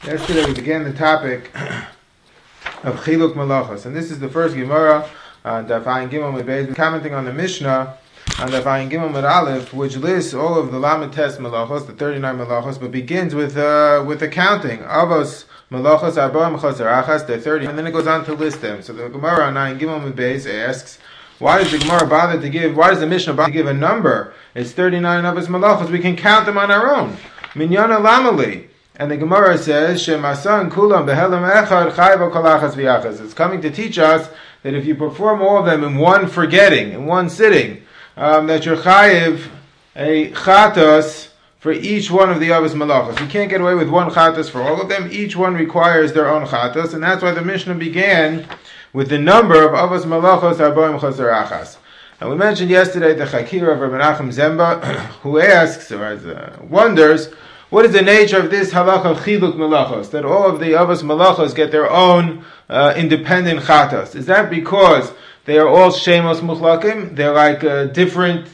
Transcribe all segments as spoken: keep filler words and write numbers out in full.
Yesterday we began the topic of Chiluk Malachos, and this is the first Gemara on Daf Ayin Gimel Mid Beis, commenting on the Mishnah on Daf Ayin Gimel Mid Aleph, which lists all of the Lamed Tes Malachos, the thirty-nine Malachos, but begins with uh, with the counting Avos Malachos Arba Mechasar Achas, the thirty, and then it goes on to list them. So the Gemara on Ayin Gimel Mid Beis asks, why does the Gemara bother to give? Why does the Mishnah bother to give a number? It's thirty-nine Avos Malachos. We can count them on our own. Minyana Lamali. And the Gemara says, Shemasan kulam behelam echad chayva kolachas v'yachas. It's coming to teach us that if you perform all of them in one forgetting, in one sitting, um, that you're chayiv a chatos for each one of the avos malachos. You can't get away with one chatos for all of them. Each one requires their own chatos, and that's why the Mishnah began with the number of avos malachos arbaim chaser achas. And we mentioned yesterday the Chakira of Rabbi Menachem Zemba, who asks or uh, wonders, what is the nature of this halacha of chiluk malachos? That all of the avos malachos get their own uh, independent chatos. Is that because they are all shemos muchlakim? They're like uh, different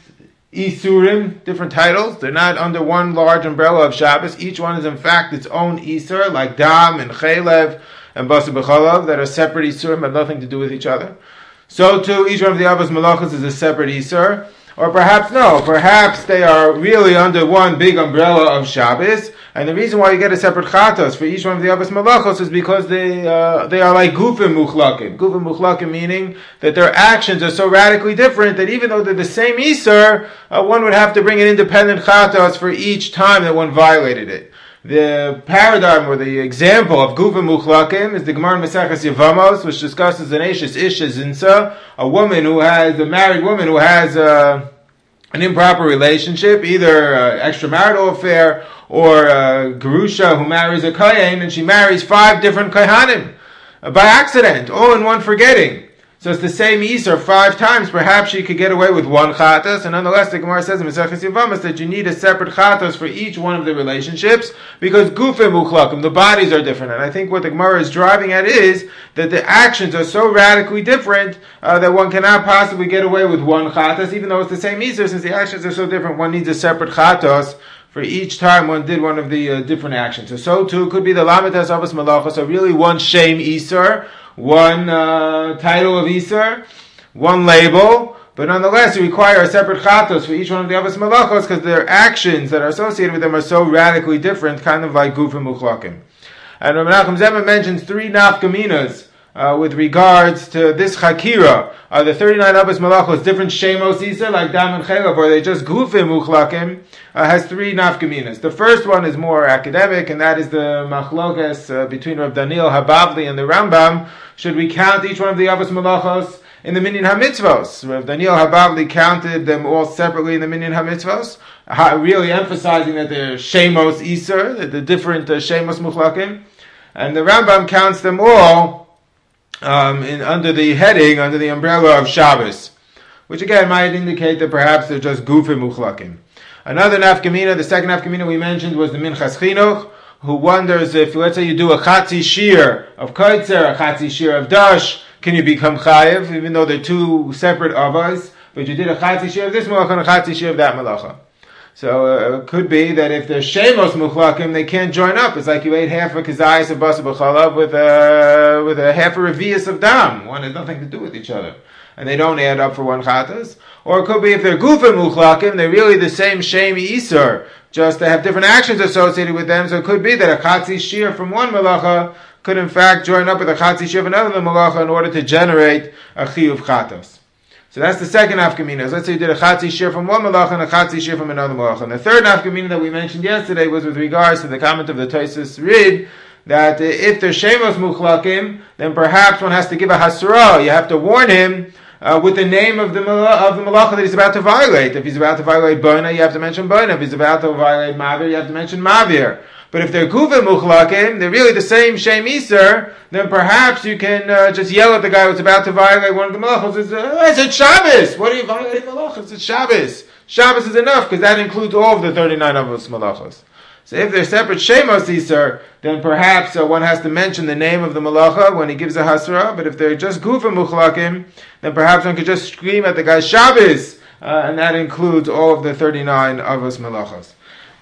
isurim, different titles. They're not under one large umbrella of Shabbos. Each one is in fact its own isur, like dam and chaylev and basar b'chalav, that are separate isurim, have nothing to do with each other. So too, each one of the avos malachos is a separate isur. Or perhaps no, perhaps they are really under one big umbrella of Shabbos, and the reason why you get a separate chatos for each one of the avos malachos is because they uh, they are like gufim muchlakim. Gufim muchlakim meaning that their actions are so radically different that even though they're the same iser, uh, one would have to bring an independent chatos for each time that one violated it. The paradigm or the example of Gufim Muchlakim is the Gemara in Maseches Yevamos, which discusses an Eshes Isha Zinsa, a woman who has, a married woman who has uh, an improper relationship, either uh, extramarital affair or uh, Gerusha who marries a Kayin, and she marries five different Kayhanim uh, by accident, all in one forgetting. So it's the same Isur five times. Perhaps she could get away with one chatos, and nonetheless the Gemara says in Maseches Yevamos that you need a separate chatos for each one of the relationships because gufim uchlakim, the bodies are different. And I think what the Gemara is driving at is that the actions are so radically different uh, that one cannot possibly get away with one chatos, even though it's the same Isur. Since the actions are so different, one needs a separate chatos for each time one did one of the uh, different actions. So, so too could be the Lamed Tes Avos Malachos, so really one shame Isur, one uh, title of Isur, one label, but nonetheless you require a separate chatos for each one of the avos malachos because their actions that are associated with them are so radically different, kind of like gufim muchlakim. And Rabbi Menachem Zemba mentions three nafkaminas uh, with regards to this chakira. Are the thirty-nine avos malachos different shemos Isur like dam and chaylev, or are they just gufim muchlakim? Uh, has three nafkaminas. The first one is more academic, and that is the machlokas uh, between Rav Daniel Habavli and the Rambam. Should we count each one of the avos malachos in the minyan hamitzvos? Rav Daniel Habavli counted them all separately in the minyan hamitzvos, really emphasizing that they're shemos Isur, that the different uh, shemos muchlakim, and the Rambam counts them all um, in, under the heading, under the umbrella of Shabbos, which again might indicate that perhaps they're just gufim muchlakim. Another nafkamina, the second nafkamina we mentioned was the Minchas Chinuch, who wonders if, let's say you do a chatzi shir of kaitzer, a chatzi shir of dash, can you become chayiv, even though they're two separate avos, but you did a chatzi shir of this malacha and a chatzi shir of that malacha. So uh, it could be that if they're shemos muchlakim, they can't join up. It's like you ate half a kazayas of basar b'chalav with a, with a half a revius of dam. One has nothing to do with each other, and they don't add up for one chatas. Or it could be if they're gufim muchlakim, they're really the same shem isur, just they have different actions associated with them. So it could be that a chatzi shir from one malacha could in fact join up with a chatzi shir of another malacha in order to generate a chiyuv chatos. So that's the second nafkamina. Let's say you did a chatzi shir from one malacha and a chatzi shir from another malacha. And the third nafkamina that we mentioned yesterday was with regards to the comment of the Tosfos Rid, that if they're shemos muchlakim, then perhaps one has to give a hasra. You have to warn him Uh, with the name of the of the malacha that he's about to violate. If he's about to violate boina, you have to mention boina. If he's about to violate mavir, you have to mention mavir. But if they're gufim muchlakim, they're really the same shem isur, then perhaps you can uh, just yell at the guy who's about to violate one of the malachos. It's, uh, it's Shabbos. What are you violating malachos? It's Shabbos. Shabbos is enough because that includes all of the thirty-nine avos malachos. So if they're separate shemos isur, then perhaps uh, one has to mention the name of the malacha when he gives a hasra. But if they're just gufim muchlakim, then perhaps one could just scream at the guy Shabbos, uh, and that includes all of the thirty-nine avos malachos.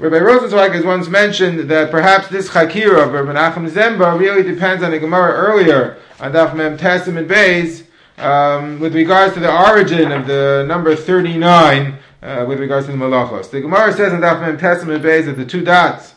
Rabbi Rosenzweig has once mentioned that perhaps this Chakira of Rabbi Menachem Zemba really depends on the Gemara earlier, on Daf Mem Testament Beis, um, with regards to the origin of the number thirty-nine, uh, with regards to the Malachos. The Gemara says in Daf Mem Testament Beis that the two dots,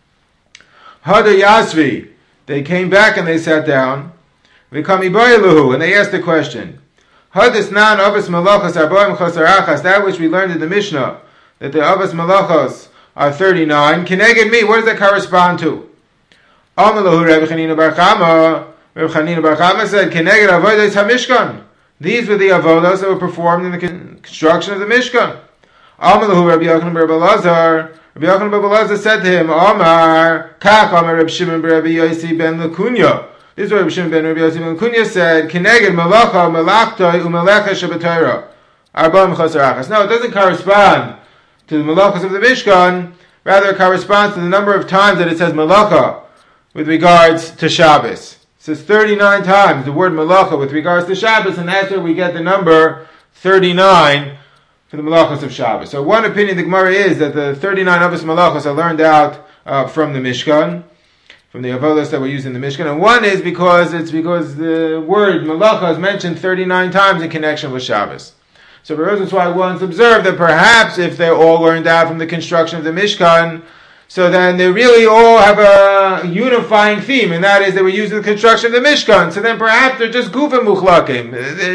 Hada Yasvi, they came back and they sat down, V'kami Boiluhu, and they asked the question, Hadis nan Avos Malachos Arboim Chosar Achas, that which we learned in the Mishnah, that the Avos Malachos are thirty-nine. Keneged me, what does that correspond to? Amalahu Rebbe Chanina Bar Chama. Rebbe Chanina Bar Chama said, Keneged Avodas HaMishkan. These were the avodas that were performed in the construction of the Mishkan. Amalahu Rebbe Yochanan Bar Elazar. Rebbe Yochanan Bar Elazar said to him, Amar, Kach Amar Rebbe Shimon Bar Rebbe Yossi ben Lakunya. This is what Rebbe Shimon ben Rebbe Yossi ben Lakunya said, Keneged Malacha Malachtai Umelecha Shabbatayra. Arbaim Chosar Achas. No, it doesn't correspond to the malachas of the Mishkan, rather it corresponds to the number of times that it says malacha with regards to Shabbos. It says thirty-nine times the word malacha with regards to Shabbos, and that's where we get the number thirty-nine for the malachas of Shabbos. So one opinion of the Gemara is that the thirty-nine Avos malachas are learned out uh, from the Mishkan, from the avodas that were used in the Mishkan, and one is because it's because the word malacha is mentioned thirty-nine times in connection with Shabbos. So Rosenzweig once observed that perhaps if they're all learned out from the construction of the Mishkan, so then they really all have a unifying theme, and that is they were used in the construction of the Mishkan. So then perhaps they're just gufa muchlakim.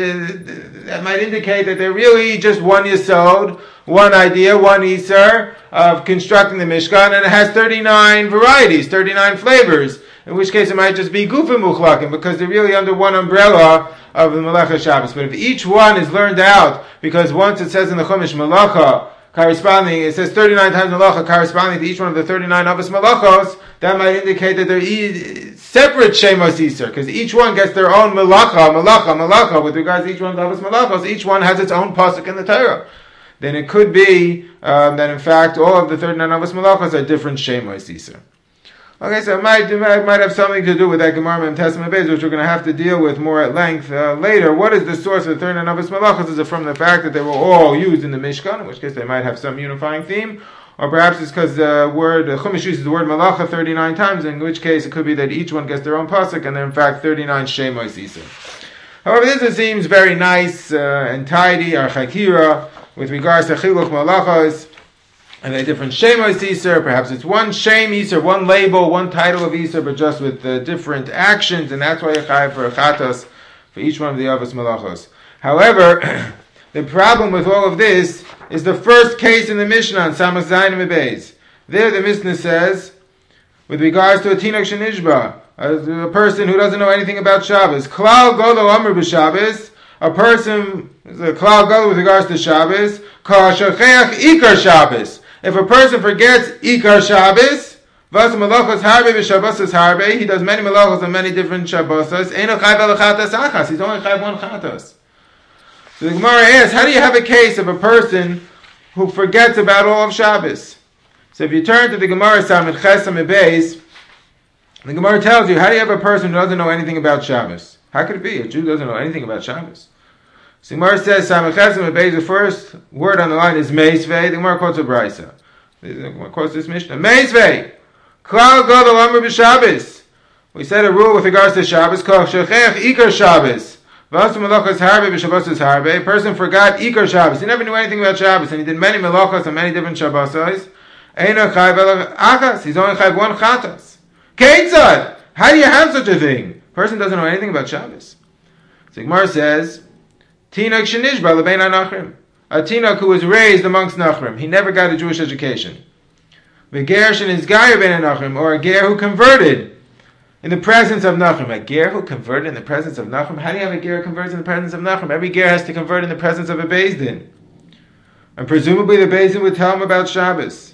That might indicate that they're really just one yesod, one idea, one iser of constructing the Mishkan, and it has thirty-nine varieties, thirty-nine flavors. In which case it might just be gufa muchlakim, because they're really under one umbrella of the Malacha Shabbos. But if each one is learned out, because once it says in the Chumash Malacha, corresponding, it says thirty-nine times Malacha, corresponding to each one of the thirty-nine Avos Malachos, that might indicate that they're e- separate Shemos Iser, because each one gets their own Malacha, Malacha, Malacha, with regards to each one of the Avos Malachos, each one has its own pasuk in the Torah. Then it could be um, that in fact all of the thirty-nine Avos Malachos are different Shemos Iser. Okay, so it might, it might have something to do with that Gemara Mem Testament Beis, which we're going to have to deal with more at length uh, later. What is the source of the thirty-nine Avos Malachos? Is it from the fact that they were all used in the Mishkan, in which case they might have some unifying theme? Or perhaps it's because the word, the Chumash uses the word Malacha thirty-nine times, in which case it could be that each one gets their own pasuk, and they're in fact thirty-nine Shemos Iser. However, this seems very nice uh, and tidy, our Chakira, with regards to Chiluch Malachos, and a different Shemos Iser, perhaps it's one Shem Iser, one label, one title of Iser, but just with uh, different actions, and that's why you chai for a chatos for each one of the Avos Malachos. However, the problem with all of this is the first case in the Mishnah on Samach Zayin Beis. There the Mishnah says, with regards to a Tinok Shenishba, a, a person who doesn't know anything about Shabbos, Klal Golo Amr B'Shabbos, a person, a Klal Golo with regards to Shabbos, Ka Shacheach Ikar Shabbos. If a person forgets Ikar Shabbos, Vas Malachos Harbe V'Shabbos Harbe, he does many Malachos and many different Shabbos, Eino Chayv El Chatas Achas, he's only Chayv one Chatas. So the Gemara asks, how do you have a case of a person who forgets about all of Shabbos? So if you turn to the Gemara Samach Chesam Beis, the Gemara tells you, how do you have a person who doesn't know anything about Shabbos? How could it be? A Jew doesn't know anything about Shabbos. So the Gemara says, Samach Chesam Beis, the first word on the line is Meisvei. The Gemara quotes a Brisa. The Gemara quotes this Mishnah. Meisvei! Klal Gadol Amr B'Shabbos. We said a rule with regards to Shabbos, called Shechech Ikar Shabbos. Vas Malachos Harbe V'Shabbos Harbe. A person forgot Ikar Shabbos. He never knew anything about Shabbos, and he did many Malachos and many different Shabbos. Eino Chayv El Achas. He's only Chayv one Chatas. Keitzad! How do you have such a thing? A person doesn't know anything about Shabbos. So Gemara says, Tinok Shenishba L'bein HaNachrim. A Tinok who was raised amongst Nachrim. He never got a Jewish education. V'ger Shenizgayer Ben HaNachrim, or a ger who converted in the presence of Nachrim. A ger who converted in the presence of Nachrim? How do you have a ger who converts in the presence of Nachrim? Every ger has to convert in the presence of a Beis Din. And presumably the Beis Din would tell him about Shabbos.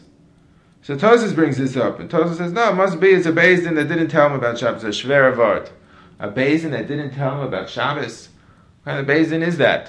So Tosfos brings this up, and Tosfos says, no, it must be it's a Beis Din that didn't tell him about Shabbos, a Shver Avart. A Beis Din that didn't tell him about Shabbos? What kind of Beis Din is that?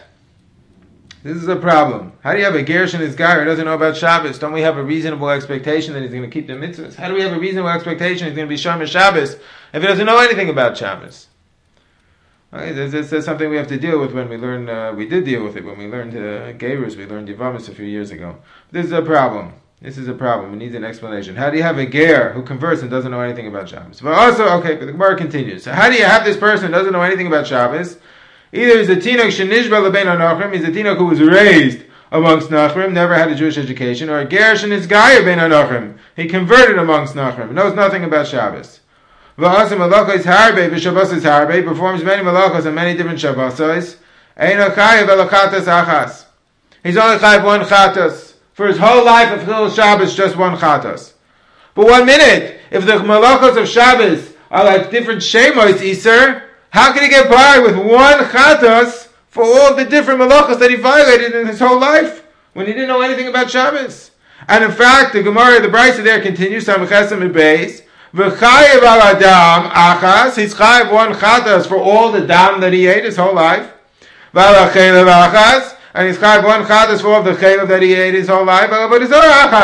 This is a problem. How do you have a Gersh in his guy who doesn't know about Shabbos? Don't we have a reasonable expectation that he's going to keep the mitzvahs? How do we have a reasonable expectation he's going to be Shomer Shabbos if he doesn't know anything about Shabbos? Okay, this, this is something we have to deal with when we learn, uh, we did deal with it when we learned uh, Gerus, we learned Yivamis a few years ago. This is a problem. This is a problem. It needs an explanation. How do you have a ger who converts and doesn't know anything about Shabbos? But also, okay, but the Gemara continues. So how do you have this person who doesn't know anything about Shabbos? Either he's a tinok shenishba lebein hanachrim, he's a tinok who was raised amongst nachrim, never had a Jewish education, or a ger shenizgaya bein hanachrim, he converted amongst nachrim, knows nothing about Shabbos. V'asim malachos harbe v'shabbos harbe, performs many malachos and many different shabbosos. Ein chayav elachatas achas. He's only chayav one chatas. For his whole life of Chilul Shabbos, just one chatas. But one minute, if the malachos of Shabbos are like different shemos iser, how can he get by with one chatas for all the different malachos that he violated in his whole life when he didn't know anything about Shabbos? And in fact, the Gemara, the Brisa there continues, Samachesem Beis, v'chayev al adam achas, he's chayev one chatas for all the dam that he ate his whole life. V'al achelev achas, and he's chayav one chatas for all the chaylev that he ate his whole life. And he's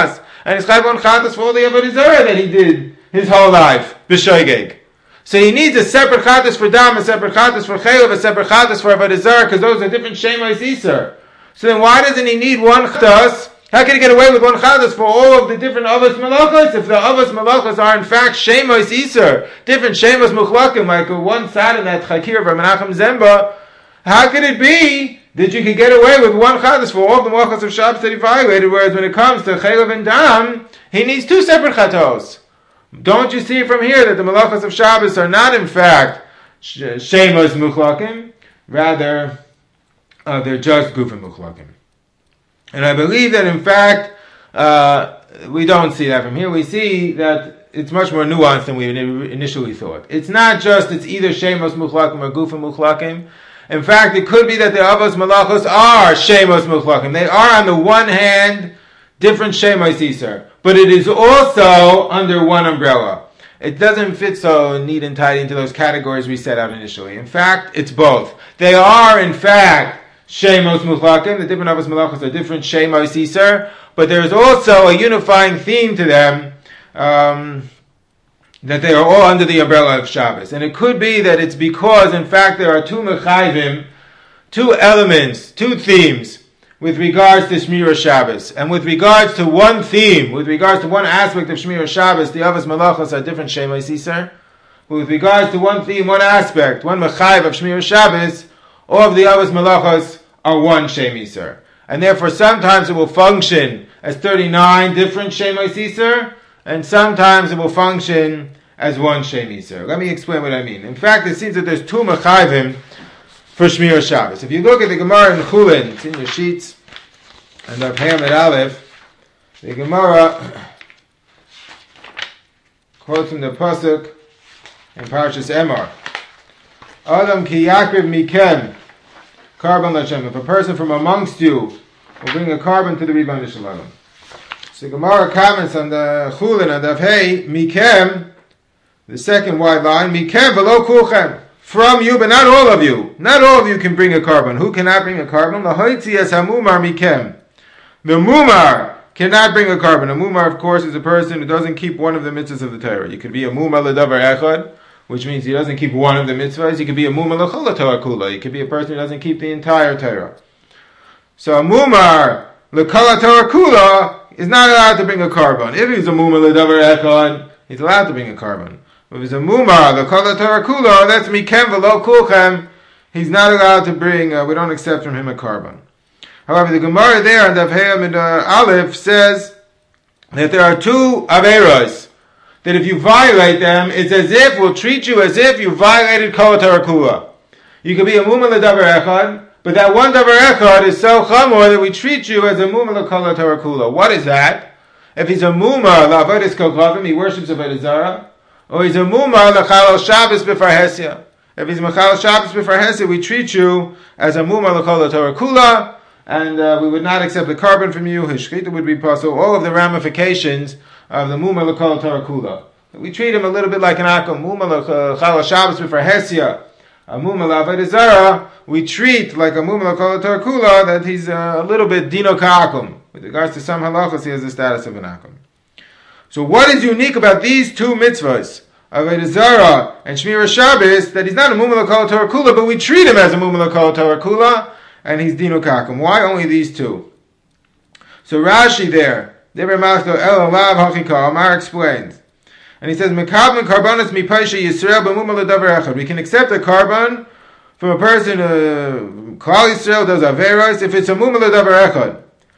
chayav one chatas for all the avodah zarah that he did his whole life. B'shoigeg. So he needs a separate chatas for dam, a separate chatas for chaylev, a separate chatas for avodah zarah, because those are different shemos iser. So then why doesn't he need one chatas? How can he get away with one chatas for all of the different avos malachos? If the avos malachos are in fact shemos iser, different shemos muchlakim, like one side in that chakir of Menachem Zemba, how could it be that you could get away with one chatas for all the malachos of Shabbos that he violated, whereas when it comes to chaylev and dam, he needs two separate chatos? Don't you see from here that the malachos of Shabbos are not in fact shemos muchlakim, rather uh, they're just gufim muchlakim. And I believe that in fact uh, we don't see that from here. We see that it's much more nuanced than we initially thought. It's not just it's either shemos muchlakim or gufim muchlakim. In fact, it could be that the avos malachos are shemos muchlakim. They are, on the one hand, different shemos iser, but it is also under one umbrella. It doesn't fit so neat and tidy into those categories we set out initially. In fact, it's both. They are, in fact, shemos muchlakim. The different avos malachos are different shemos iser, but there is also a unifying theme to them. Um, that they are all under the umbrella of Shabbos. And it could be that it's because, in fact, there are two mechayvim, two elements, two themes, with regards to Shmira Shabbos. And with regards to one theme, with regards to one aspect of Shmira Shabbos, the avos malachos are different shemos iser. But with regards to one theme, one aspect, one mechayv of Shmira Shabbos, all of the avos malachos are one shem iser. And therefore, sometimes it will function as thirty-nine different shemos iser, and sometimes it will function as one shem iser. Let me explain what I mean. In fact, it seems that there's two mechayvim for Shmira Shabbos. If you look at the Gemara in Chulin, it's in your sheets, and of Hamid Aleph, the Gemara quotes from the pasuk in Parshas Emor, Adam ki yakriv mikem karban l'Hashem. If a person from amongst you will bring a carbon to the Rebbeinu Shalom. So Gemara comments on the Chulin and of Hey Mikem, the second wide line, Mikem v'lo kulchem, from you, but not all of you. Not all of you can bring a carbon. Who cannot bring a carbon? L'hoitzi es hamumar mikem. The mumar cannot bring a carbon. A mumar, of course, is a person who doesn't keep one of the mitzvahs of the Torah. You could be a mumar l'davar echad, which means he doesn't keep one of the mitzvahs. You could be a mumar l'chol Torah kula. You could be a person who doesn't keep the entire Torah. So a mumar l'kol Torah kula is not allowed to bring a carbon. If he's a mumar l'davar echad, he's allowed to bring a carbon. If he's a mumar l'kol Torah kula, that's mikem v'lo kulchem, he's not allowed to bring, uh, we don't accept from him a carbon. However, the Gemara there on Daf Hey and uh, Aleph says that there are two averos, that if you violate them, it's as if, we'll treat you as if you violated kol Torah kula. You could be a mumar l'davar echad, but that one davar echad is so chamor that we treat you as a mumar l'kol Torah kula. What is that? If he's a mumar l'avodas kokavim, he worships avodah zarah, or he's a mumar l'chalal Shabbos b'farhesia. If he's mechalal Shabbos b'farhesia, we treat you as a mumar l'kol Torah kula, and uh, we would not accept the carbon from you. His shechita would be possible. All of the ramifications of the mumar l'kol Torah kula. We treat him a little bit like an akum. Mumar l'chalal Shabbos b'farhesia. A mumar l'avodah zarah, we treat like a mumar l'kol Torah kula, that he's uh, a little bit dino ka'akum. With regards to some halachos, he has the status of an akum. So what is unique about these two mitzvahs, avodah zarah and Shmira Shabbos, that he's not a mumar l'kol Torah kula, but we treat him as a mumar l'kol Torah kula, and he's dino ka'akum? Why only these two? So Rashi there Deber Malchto El Alav Hachika. Amar explains. And he says, Mekabin Karbanas Mipaisha Yisrael B'muma L'davar Echad. We can accept a carbon from a person, uh, Klal Yisrael does Averos, if it's a Muma L'davar Echad.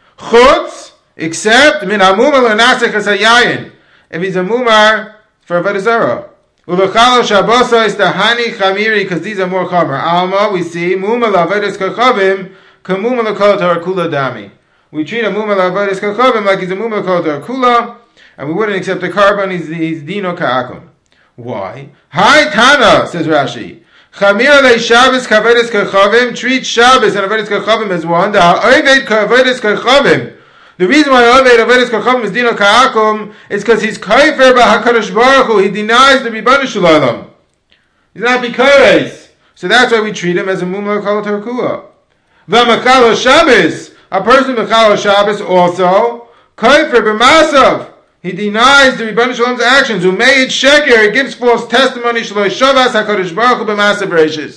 Chutz, except Min HaMuma L'nasech HaSayayin. If he's a Mumar for Avodah Zarah. Ulachalo Shabbos is the Hani Chamiri, because these are more Chamer. Alma, we see, Muma L'avodas Kachavim, Kamuma L'kol Torah Kula Dami. We treat a Muma L'avodas Kachavim like he's a Muma L'kol Torah Kula, and we wouldn't accept the carbon, he's, he's Dino Ka'akum. Why? Hi Tana, says Rashi. Chamir Le Shabbos Kavodas Kachavim, treat Shabbos and Avodas Kachavim as one. The Ha'oived Kavodas Kachavim. The reason why Ha'oived Avodas Kachavim is Dino Ka'akum is because he's Kaifer B'HaKadosh Baruch Hu. He denies the Ribbanu Shalom. He's not B'Kares. So that's why we treat him as a Mumla Kol Torah Kula. V'Machal Shabbos. A person Machal Shabbos also Kaifer B'Masav. He denies the Ribbanu Shalom's actions. Who made sheker, he gives false testimony. Shlo Shavas Hakadosh Baruch Hu b'Masav Reishis.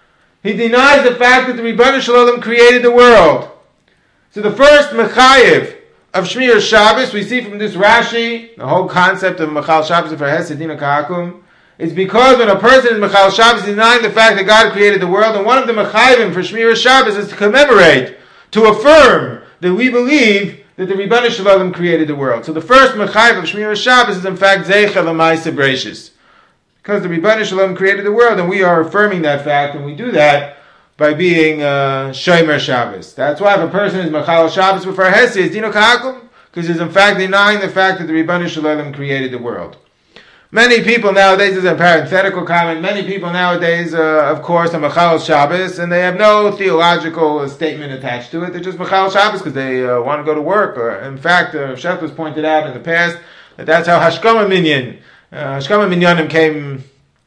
He denies the fact that the Ribbanu Shalom created the world. So the first mechayev of Shmir Shabbos we see from this Rashi, the whole concept of Mechal Shabbos for Hesed Dina Ka'akum, is because when a person is Mechal Shabbos, he's denying the fact that God created the world, and one of the mechayevim for Shmir Shabbos is to commemorate, to affirm that we believe that the Ribbanu Shalom created the world. So the first mechayev of Shmir Shabbos is in fact Zeicha L'Maaseh Bereishis. Because the Ribbanu Shalom created the world, and we are affirming that fact, and we do that by being uh, Shomer Shabbos. That's why if a person is Mechal Shabbos before Hesed, it's Dino Ka'akum, because he's in fact denying the fact that the Ribbanu Shalom created the world. Many people nowadays, this is a parenthetical comment, many people nowadays, uh, of course, are Mechal Shabbos, and they have no theological statement attached to it. They're just Mechal Shabbos because they uh, want to go to work. Or, in fact, uh, Shech was pointed out in the past that that's how Hashkama Minyan, uh, Hashkama Minyanim came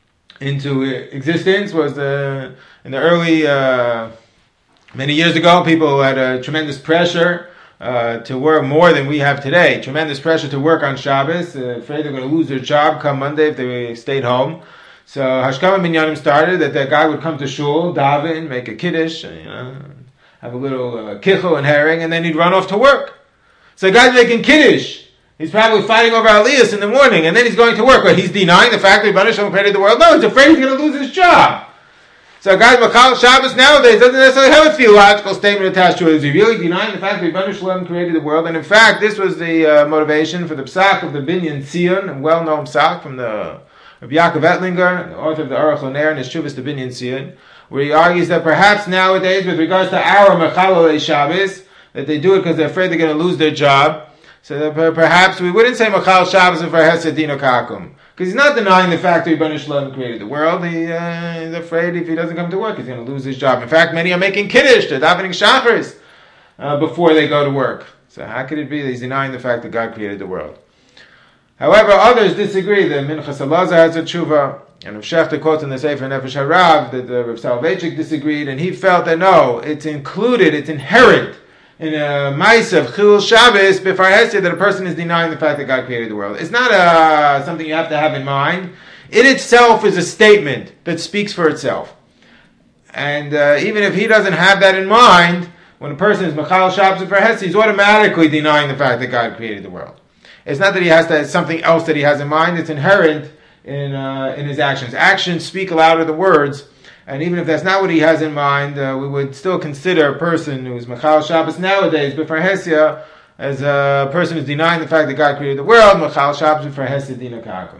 into existence, was the, in the early, uh, many years ago, people had a tremendous pressure Uh, to work more than we have today. Tremendous pressure to work on Shabbos. Uh, afraid they're going to lose their job come Monday if they stayed home. So Hashkama Minyanim started that that guy would come to shul, daven, make a kiddush, and, you know, have a little uh, kichel and herring, and then he'd run off to work. So the guy's making kiddush. He's probably fighting over Aliyas in the morning, and then he's going to work. But he's denying the fact that Ribbanu Shalom created the world. No, he's afraid he's going to lose his job. So a guy Mechal Shabbos nowadays doesn't necessarily have a theological statement attached to it. Is he really denying the fact that Ribbanu Shalom created the world? And in fact, this was the uh, motivation for the Psak of the Binyan Tzion, a well-known Psak from the Rabbi Yaakov Ettlinger, the author of the Aruch LaNer and his Shuvas the Binyan Tzion, where he argues that perhaps nowadays, with regards to our Mechalolei Shabbos, that they do it because they're afraid they're going to lose their job. So that perhaps we wouldn't say Mechal Shabbos and for Hesed Dino Ka'akum. Because he's not denying the fact that Ribbanu Shalom created the world. He, uh, he's afraid if he doesn't come to work, he's going to lose his job. In fact, many are making kiddush, they're davening shachris uh, before they go to work. So how could it be that he's denying the fact that God created the world? However, others disagree. The Minchas Elazar has a tshuva, and Rav Shechter quotes in the Sefer Nefesh Harav that the Rav Soloveitchik disagreed, and he felt that no, it's included, it's inherent in a Ma'aseh of Chilul Shabbos before Hesed that a person is denying the fact that God created the world. It's not uh, something you have to have in mind. It itself is a statement that speaks for itself. And uh, even if he doesn't have that in mind, when a person is Mechal Shabbos before Hesed, he's automatically denying the fact that God created the world. It's not that he has to have something else that he has in mind. It's inherent in uh, in his actions. Actions speak louder than words. And even if that's not what he has in mind, uh, we would still consider a person who's Mechal Shabbos nowadays, before Hesia, as a person who's denying the fact that God created the world, Mechal Shabbos before Hesia Dina Ka'akum.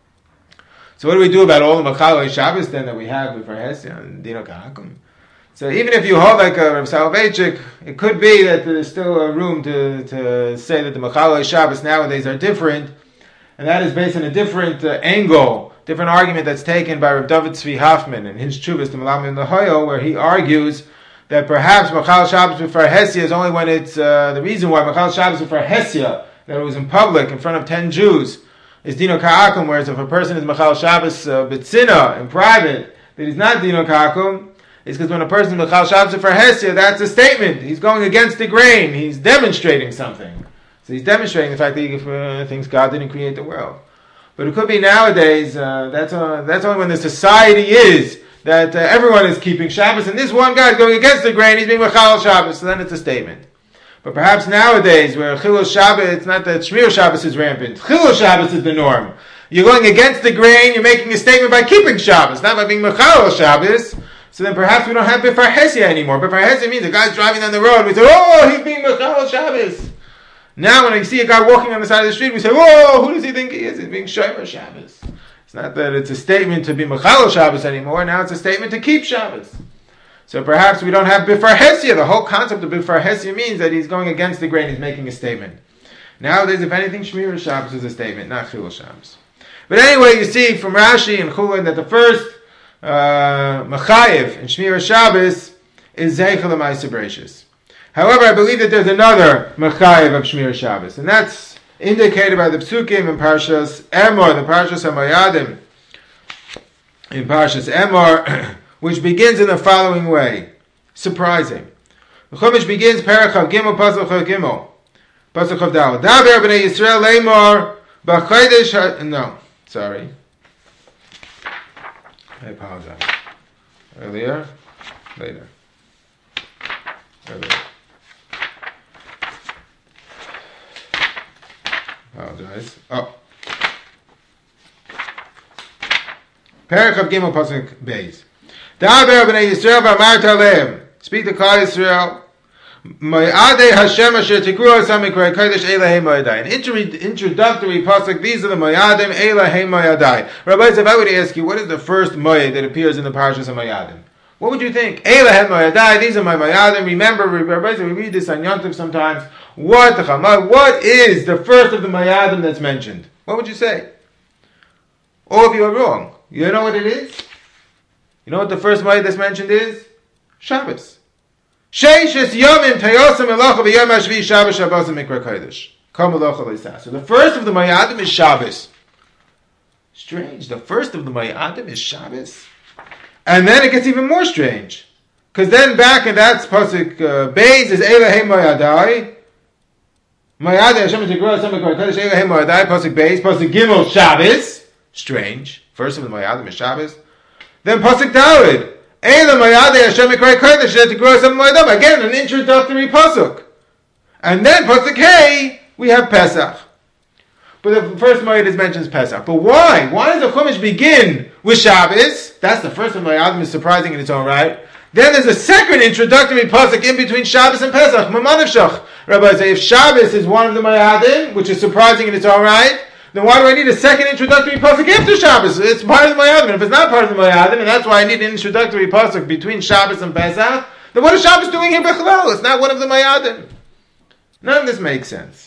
So what do we do about all the Mechalolei Shabbos then that we have before Hesia and Dina Ka'akum? So even if you hold like a Rav Soloveitchik, it could be that there's still a room to, to say that the Mechalolei Shabbos nowadays are different, and that is based on a different uh, angle, different argument that's taken by Rav David Tzvi Hoffman in his Tshuvas to Melamed L'Hoyo, where he argues that perhaps Mechal Shabbos before Hesia is only when it's, uh, the reason why Mechal Shabbos before Hesia, that it was in public, in front of ten Jews, is Dino Ka'akum, whereas if a person is Mechal Shabbos uh, B'tzina, in private, that he's not Dino Ka'akum, it's because when a person is Mechal Shabbos before Hesia, that's a statement. He's going against the grain. He's demonstrating something. So he's demonstrating the fact that he uh, thinks God didn't create the world. But it could be nowadays, uh, that's, uh, that's only when the society is, that uh, everyone is keeping Shabbos, and this one guy is going against the grain, he's being Mechal Shabbos, so then it's a statement. But perhaps nowadays, where Chilul Shabbos, it's not that Shmir Shabbos is rampant. Chilul Shabbos is the norm. You're going against the grain, you're making a statement by keeping Shabbos, not by being Mechalel Shabbos. So then perhaps we don't have Bifar Hesia anymore. Bifar Hesia means the guy's driving down the road, we say, oh, he's being Mechalel Shabbos. Now when I see a guy walking on the side of the street, we say, whoa, who does he think he is? He's being Shomer Shabbos. It's not that it's a statement to be Mechalel Shabbos anymore, now it's a statement to keep Shabbos. So perhaps we don't have Bifar Hesia. The whole concept of Bifar Hesia means that he's going against the grain, he's making a statement. Nowadays, if anything, Shmir Shabbos is a statement, not Chilul Shabbos. But anyway, you see from Rashi and Chulin that the first uh, Machayev in Shmir Shabbos is Zeichel L'Maaseh Bereishis. However, I believe that there's another Machayev of Shmir Shabbos, and that's indicated by the Psukim in Parshas Emor, the Parshas HaMoyadim, in Parshas Emor, which begins in the following way. Surprising. The Chumash begins, Perach Chav Gimel, Pasuk Chav Gimel, Pasuk Chav Daled. Daber b'nei Yisrael leimor, b'chodesh ha... No, sorry. I apologize. Earlier? Later. Earlier. Apologize. Oh. Perach Chav Gimel, Pasuk Beis. Daber b'nei Yisrael v'amart aleim. Speak to Klal Yisrael. Mo'adei Hashem asher tikru asam mikrei kodesh Elahei Mo'adai. An introductory pasuk. These are the Mo'adim Elahei Mo'adai. Rabbi, if I were to ask you, what is the first Mo'ed that appears in the parashas of Mo'adim? What would you think? Elahei Mo'adai. These are my Mo'adim. Remember, Rabbi, we read this on Yom Tov sometimes. What What is the first of the Mo'adim that's mentioned? What would you say? All of you are wrong. You know what it is? You know what the first Moed that's mentioned is? Shabbos. Sheishes Yomim Tayosam Elocha V'Yom HaShvi Shabbos Shabbos Mikra Kodesh. Kam Elocha L'Isas. So the first of the Moadim is Shabbos. Strange. The first of the Moadim is Shabbos. And then it gets even more strange. Because then back in that pasuk uh, Beis is Elahei Mo'adai. Mo'adai Hashem Tikru Asam Mikra Kodesh Elahei Mo'adai. Pasuk Beis. Pasuk Gimel Shabbos. Strange. First of the Moadim is Shabbos. Then pasuk Daled. Again, an introductory pasuk. And then pasuk Hey, we have Pesach. But the first Moed is mentions Pesach. But why? Why does the Chumash begin with Shabbos? That's the first of Moedim, is surprising in its own right. Then there's a second introductory pasuk in between Shabbos and Pesach. Mamanavshach. Rabbi say, if Shabbos is one of the Moedim, which is surprising in its own right, then why do I need a second introductory pasuk after Shabbos? It's part of the Moedim. If it's not part of the Moedim, and that's why I need an introductory pasuk between Shabbos and Pesach, then what is Shabbos doing here Bechlal? It's not one of the Moedim. None of this makes sense.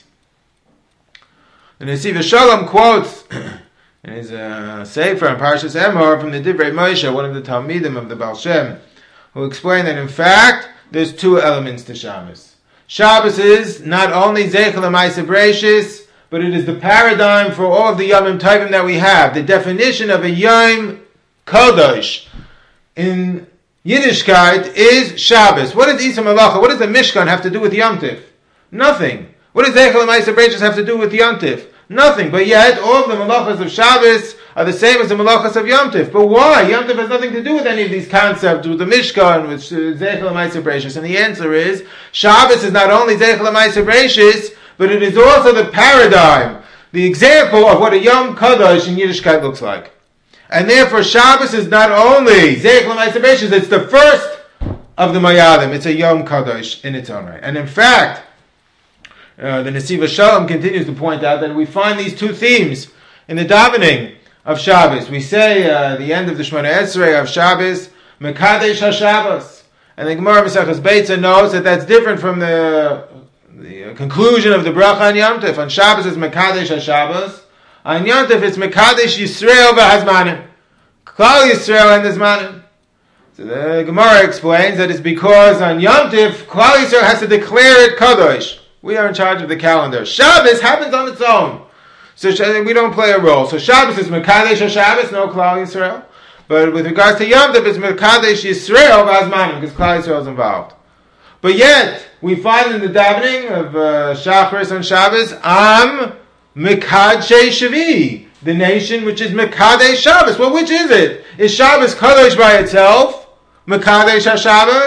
And you see the Shalom quotes in his uh, Sefer on Parshas Emor from the Divrei Moshe, one of the Talmidim of the Baal Shem, who explain that in fact there's two elements to Shabbos. Shabbos is not only Zeichel L'Maaseh Bereishis, but it is the paradigm for all of the Yomim Tovim that we have. The definition of a Yom Kodesh in Yiddishkeit is Shabbos. What does Isa Malacha, what does the Mishkan have to do with Yom Tiv? Nothing. What does Zeichel L'Maaseh Bereishis have to do with Yom Tiv? Nothing. But yet, all of the Malachas of Shabbos are the same as the Malachas of Yom Tiv. But why? Yom Tiv has nothing to do with any of these concepts, with the Mishkan, with Zeichel L'Maaseh Bereishis. And the answer is, Shabbos is not only Zeichel L'Maaseh Bereishis, but it is also the paradigm, the example of what a Yom Kodesh in Yiddishkeit looks like. And therefore Shabbos is not only Zeichel L'Maaseh Bereishis, it's the first of the Moadim. It's a Yom Kodesh in its own right. And in fact, uh, the Nesiva Shalom continues to point out that we find these two themes in the davening of Shabbos. We say uh, the end of the Shemona Esrei of Shabbos, Mekadesh HaShabbos. And the Gemara Maseches Beitza knows that that's different from the The conclusion of the bracha on Yom Tov. On Shabbos it's Mekadesh HaShabbos. On Yom Tov it's Mekadesh Yisrael v'Hazmanim. Klal Yisrael and the Zmanim. So the Gemara explains that it's because on Yom Tov, Klal Yisrael has to declare it Kadosh. We are in charge of the calendar. Shabbos happens on its own. So we don't play a role. So Shabbos is Mekadesh HaShabbos, no Klal Yisrael. But with regards to Yom Tov, it's Mekadesh Yisrael v'Hazmanim, because Klal Yisrael is involved. But yet, we find in the davening of uh, Shacharis on Shabbos, Am Mekadesh Shavi, the nation which is Mekadesh Shabbos. Well, which is it? Is Shabbos Kadosh by itself, Mekadesh HaShabbos?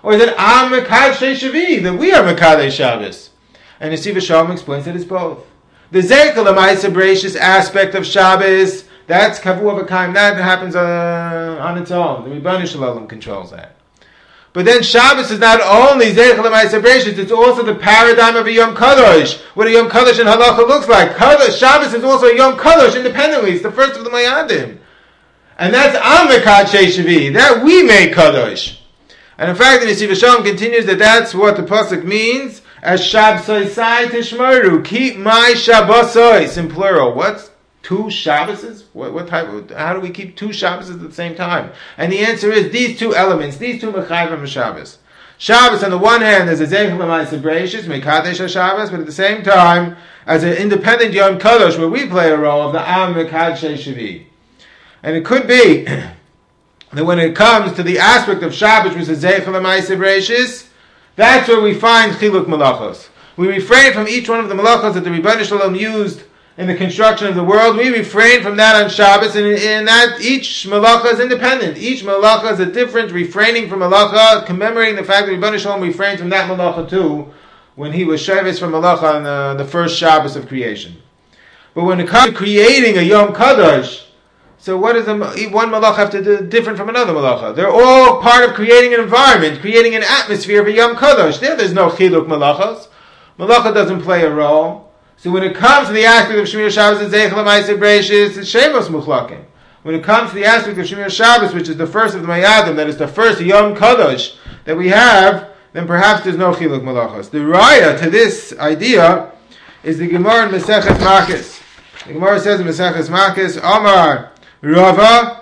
Or is it Am Mekadesh Shavi, that we are Mekadesh Shabbos? And the Siva Shalom explains that it's both. The Zeichel Amaisa Bereshis aspect of Shabbos, that's Kavu of a Kaim, that happens uh, on its own. The Rebbeinu Shalom controls that. But then Shabbos is not only Zeichel Amaisa Bereshis, it's also the paradigm of a Yom Kadosh, what a Yom Kadosh in Halacha looks like. Kadosh, Shabbos is also a Yom Kadosh independently, it's the first of the Mayadim. And that's Am Mekadesh Shavi, that we make Kadosh. And in fact, the Nesiv Shalom continues that that's what the pasuk means as Shabbosai Tishmaru. Keep my Shabbosais in plural. What's two Shabboses? What, what type of? How do we keep two Shabboses at the same time? And the answer is these two elements, these two Mechayvim of Shabbos. Shabbos on the one hand is a Zeichel Amaisa Bereshis, Mekadesh Shabbos, but at the same time as an independent Yom Kadosh where we play a role of the Am Mekadesh Shavi. And it could be that when it comes to the aspect of Shabbos, which is Zeichel Amaisa Bereshis, that's where we find Chiluk Malachos. We refrain from each one of the Malachos that the Rebbeinu Shalom used in the construction of the world. We refrain from that on Shabbos, and in that each Malacha is independent. Each Malacha is a different refraining from Malacha, commemorating the fact that Rebbeinu Shalom refrained from that Malacha too, when he was Shevis from Malacha on the, the first Shabbos of creation. But when it comes to creating a Yom Kadosh, so what does a, one malach have to do different from another malacha? They're all part of creating an environment, creating an atmosphere of a Yom Kadosh. There, there's no chiluk malachos. Malacha doesn't play a role. So when it comes to the aspect of Shemir Shabbos and Zeichel Amaisa Bereshis, it's Shemos Muchlakim. When it comes to the aspect of Shemir Shabbos, which is the first of the Mayadim, that is the first Yom Kadosh that we have, then perhaps there's no chiluk malachos. The raya to this idea is the Gemara in Maseches Makos. The Gemara says in Maseches Makos, Omar Rava,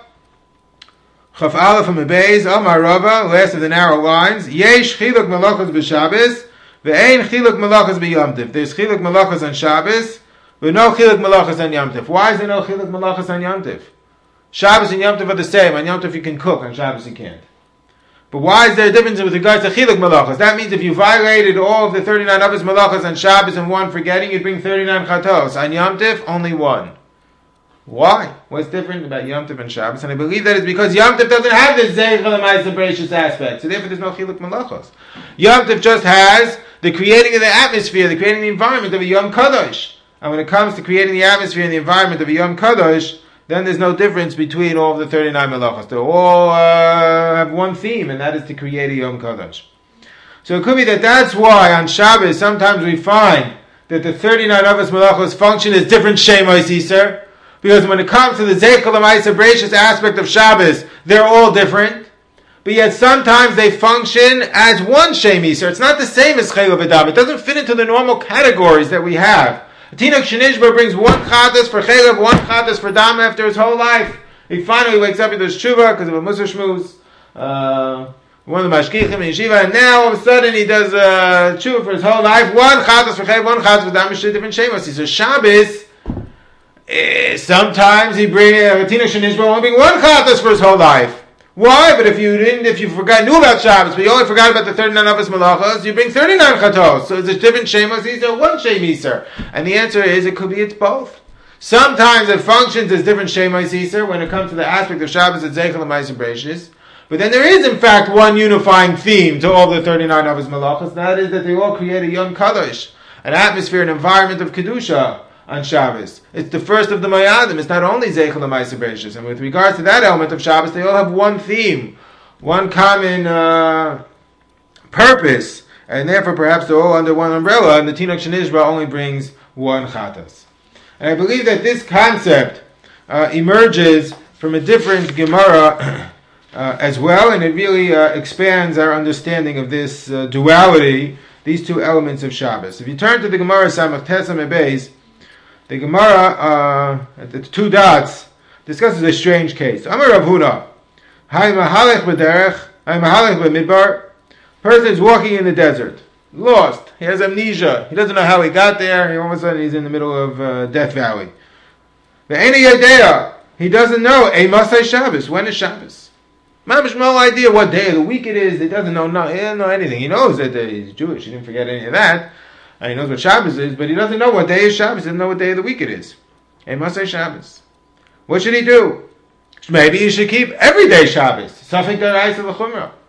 Chaf Aleph and Mebeis, Omar Rava, last of the narrow lines, Yesh Chiluk Malachos b'Shabbos, Ve'ein Chiluk Malachos b'Yom Tov. There's Chiluk Malachos on Shabbos, but no Chiluk Malachos on Yom Tov. Why is there no Chiluk Malachos on Yom Tov? Shabbos and Yom Tov are the same. On Yom Tov you can cook, on Shabbos you can't. But why is there a difference with regards to Chiluk Malachos? That means if you violated all of the thirty-nine Avos Malachos on Shabbos and one forgetting, you'd bring thirty-nine Chatos. On Yom Tov, only one. Why? What's different about Yom Tov and Shabbos? And I believe that is because Yom Tov doesn't have this Zeichel Amaisa Bereshis aspect. So therefore there's no Chiluk Malachos. Yom Tov just has the creating of the atmosphere, the creating the environment of a Yom Kadosh. And when it comes to creating the atmosphere and the environment of a Yom Kadosh, then there's no difference between all of the thirty-nine Malachos. They all uh, have one theme, and that is to create a Yom Kadosh. So it could be that that's why on Shabbos sometimes we find that the thirty-nine Avos Malachos function as different Shemos Yisr. Because when it comes to the Zeichel Amaisa Bereshis aspect of Shabbos, they're all different. But yet sometimes they function as one Shem Yisr. It's not the same as Chayil V'Dam. It doesn't fit into the normal categories that we have. A Tinok Shenishba brings one Chatas for Chayil, one Chatas for Dam after his whole life. He finally wakes up, he does Tshuva because of a Musar Shmuz. Uh, one of the Mashkichim in Yeshiva, and now all of a sudden he does uh, Tshuva for his whole life. One Chatas for Chayil, one Chatas for Dam, it's different Shem Yisr. So Shabbos, Uh, sometimes he bring a Tina Shanishba only bring one chatas for his whole life. Why? But if you didn't, if you forgot, knew about Shabbos, but you only forgot about the thirty-nine Avos Malachos, you bring thirty-nine chatos. So it's a different Shemos Yisr, one Shem Yisr. And the answer is, it could be it's both. Sometimes it functions as different Shemos Yisr when it comes to the aspect of Shabbos at Zeichel Amaisa Bereshis. But then there is in fact one unifying theme to all the thirty-nine Avos Malachos. That is that they all create a Yom Kadosh, an atmosphere, an environment of Kedusha on Shabbos. It's the first of the Mayadim. It's not only Zeichel Amaisa Bereshis. And with regards to that element of Shabbos, they all have one theme, one common uh, purpose, and therefore perhaps they're all under one umbrella, and the Tinok Shenishba only brings one Chatas. And I believe that this concept uh, emerges from a different Gemara uh, as well, and it really uh, expands our understanding of this uh, duality, these two elements of Shabbos. If you turn to the Gemara Samach Tesam Ebeis, the Gemara, uh, at the two dots, discusses a strange case. Amar Rav Huna, Hay mahalech b'derech, hay mahalech b'midbar. Person is walking in the desert, lost. He has amnesia. He doesn't know how he got there. All of a sudden, he's in the middle of uh, Death Valley. Ve'ena yadea. He doesn't know. Ei masay Shabbos. When is Shabbos? Mamish no idea what day of the week it is. He doesn't know. No, he doesn't know anything. He knows that he's Jewish. He didn't forget any of that. And he knows what Shabbos is, but he doesn't know what day is Shabbos. He doesn't know what day of the week it is. He must say Shabbos. What should he do? Maybe he should keep every day Shabbos. Something that I said l'chumrah.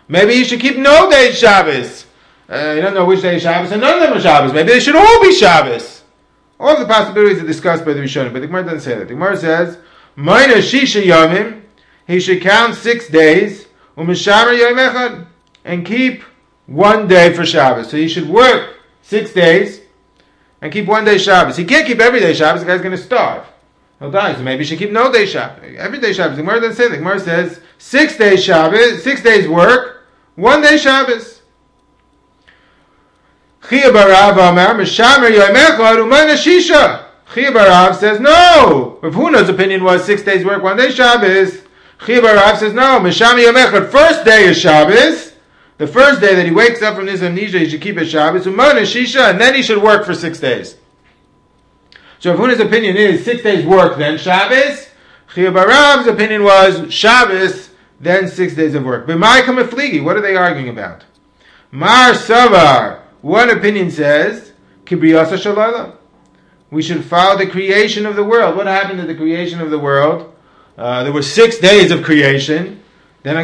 Maybe you should keep no day Shabbos. Uh, you don't know which day is Shabbos, and none of them are Shabbos. Maybe they should all be Shabbos. All the possibilities are discussed by the Rishonim, but the Gemara doesn't say that. The Gemara says, Maina Shisha Yomim, he should count six days, U'mishamar Yom Echad, and keep one day for Shabbos. So he should work six days, and keep one day Shabbos. He can't keep every day Shabbos, the guy's going to starve. He'll die, so maybe he should keep no day Shabbos. Every day Shabbos. The Gemara doesn't say that. The Gemara says, six days Shabbos, six days work, one day Shabbos. Chia Barav Amar, Mishamer Yom Echad, U'mayna Shisha. Chia Barav says, no. Rav Huna's opinion was six days work, one day Shabbos. Chia Barav says, no. Mishamer Yom Echad, first day is Shabbos. The first day that he wakes up from this amnesia, he should keep it Shabbos. U'mayna Shisha, and then he should work for six days. So Rav Huna's opinion is six days work, then Shabbos. Chia Barav's opinion was Shabbos, then six days of work. B'mai kamefligi, what are they arguing about? Mar Savar. One opinion says, Kibriyasa Shalala. We should follow the creation of the world. What happened to the creation of the world? Uh, there were six days of creation. Then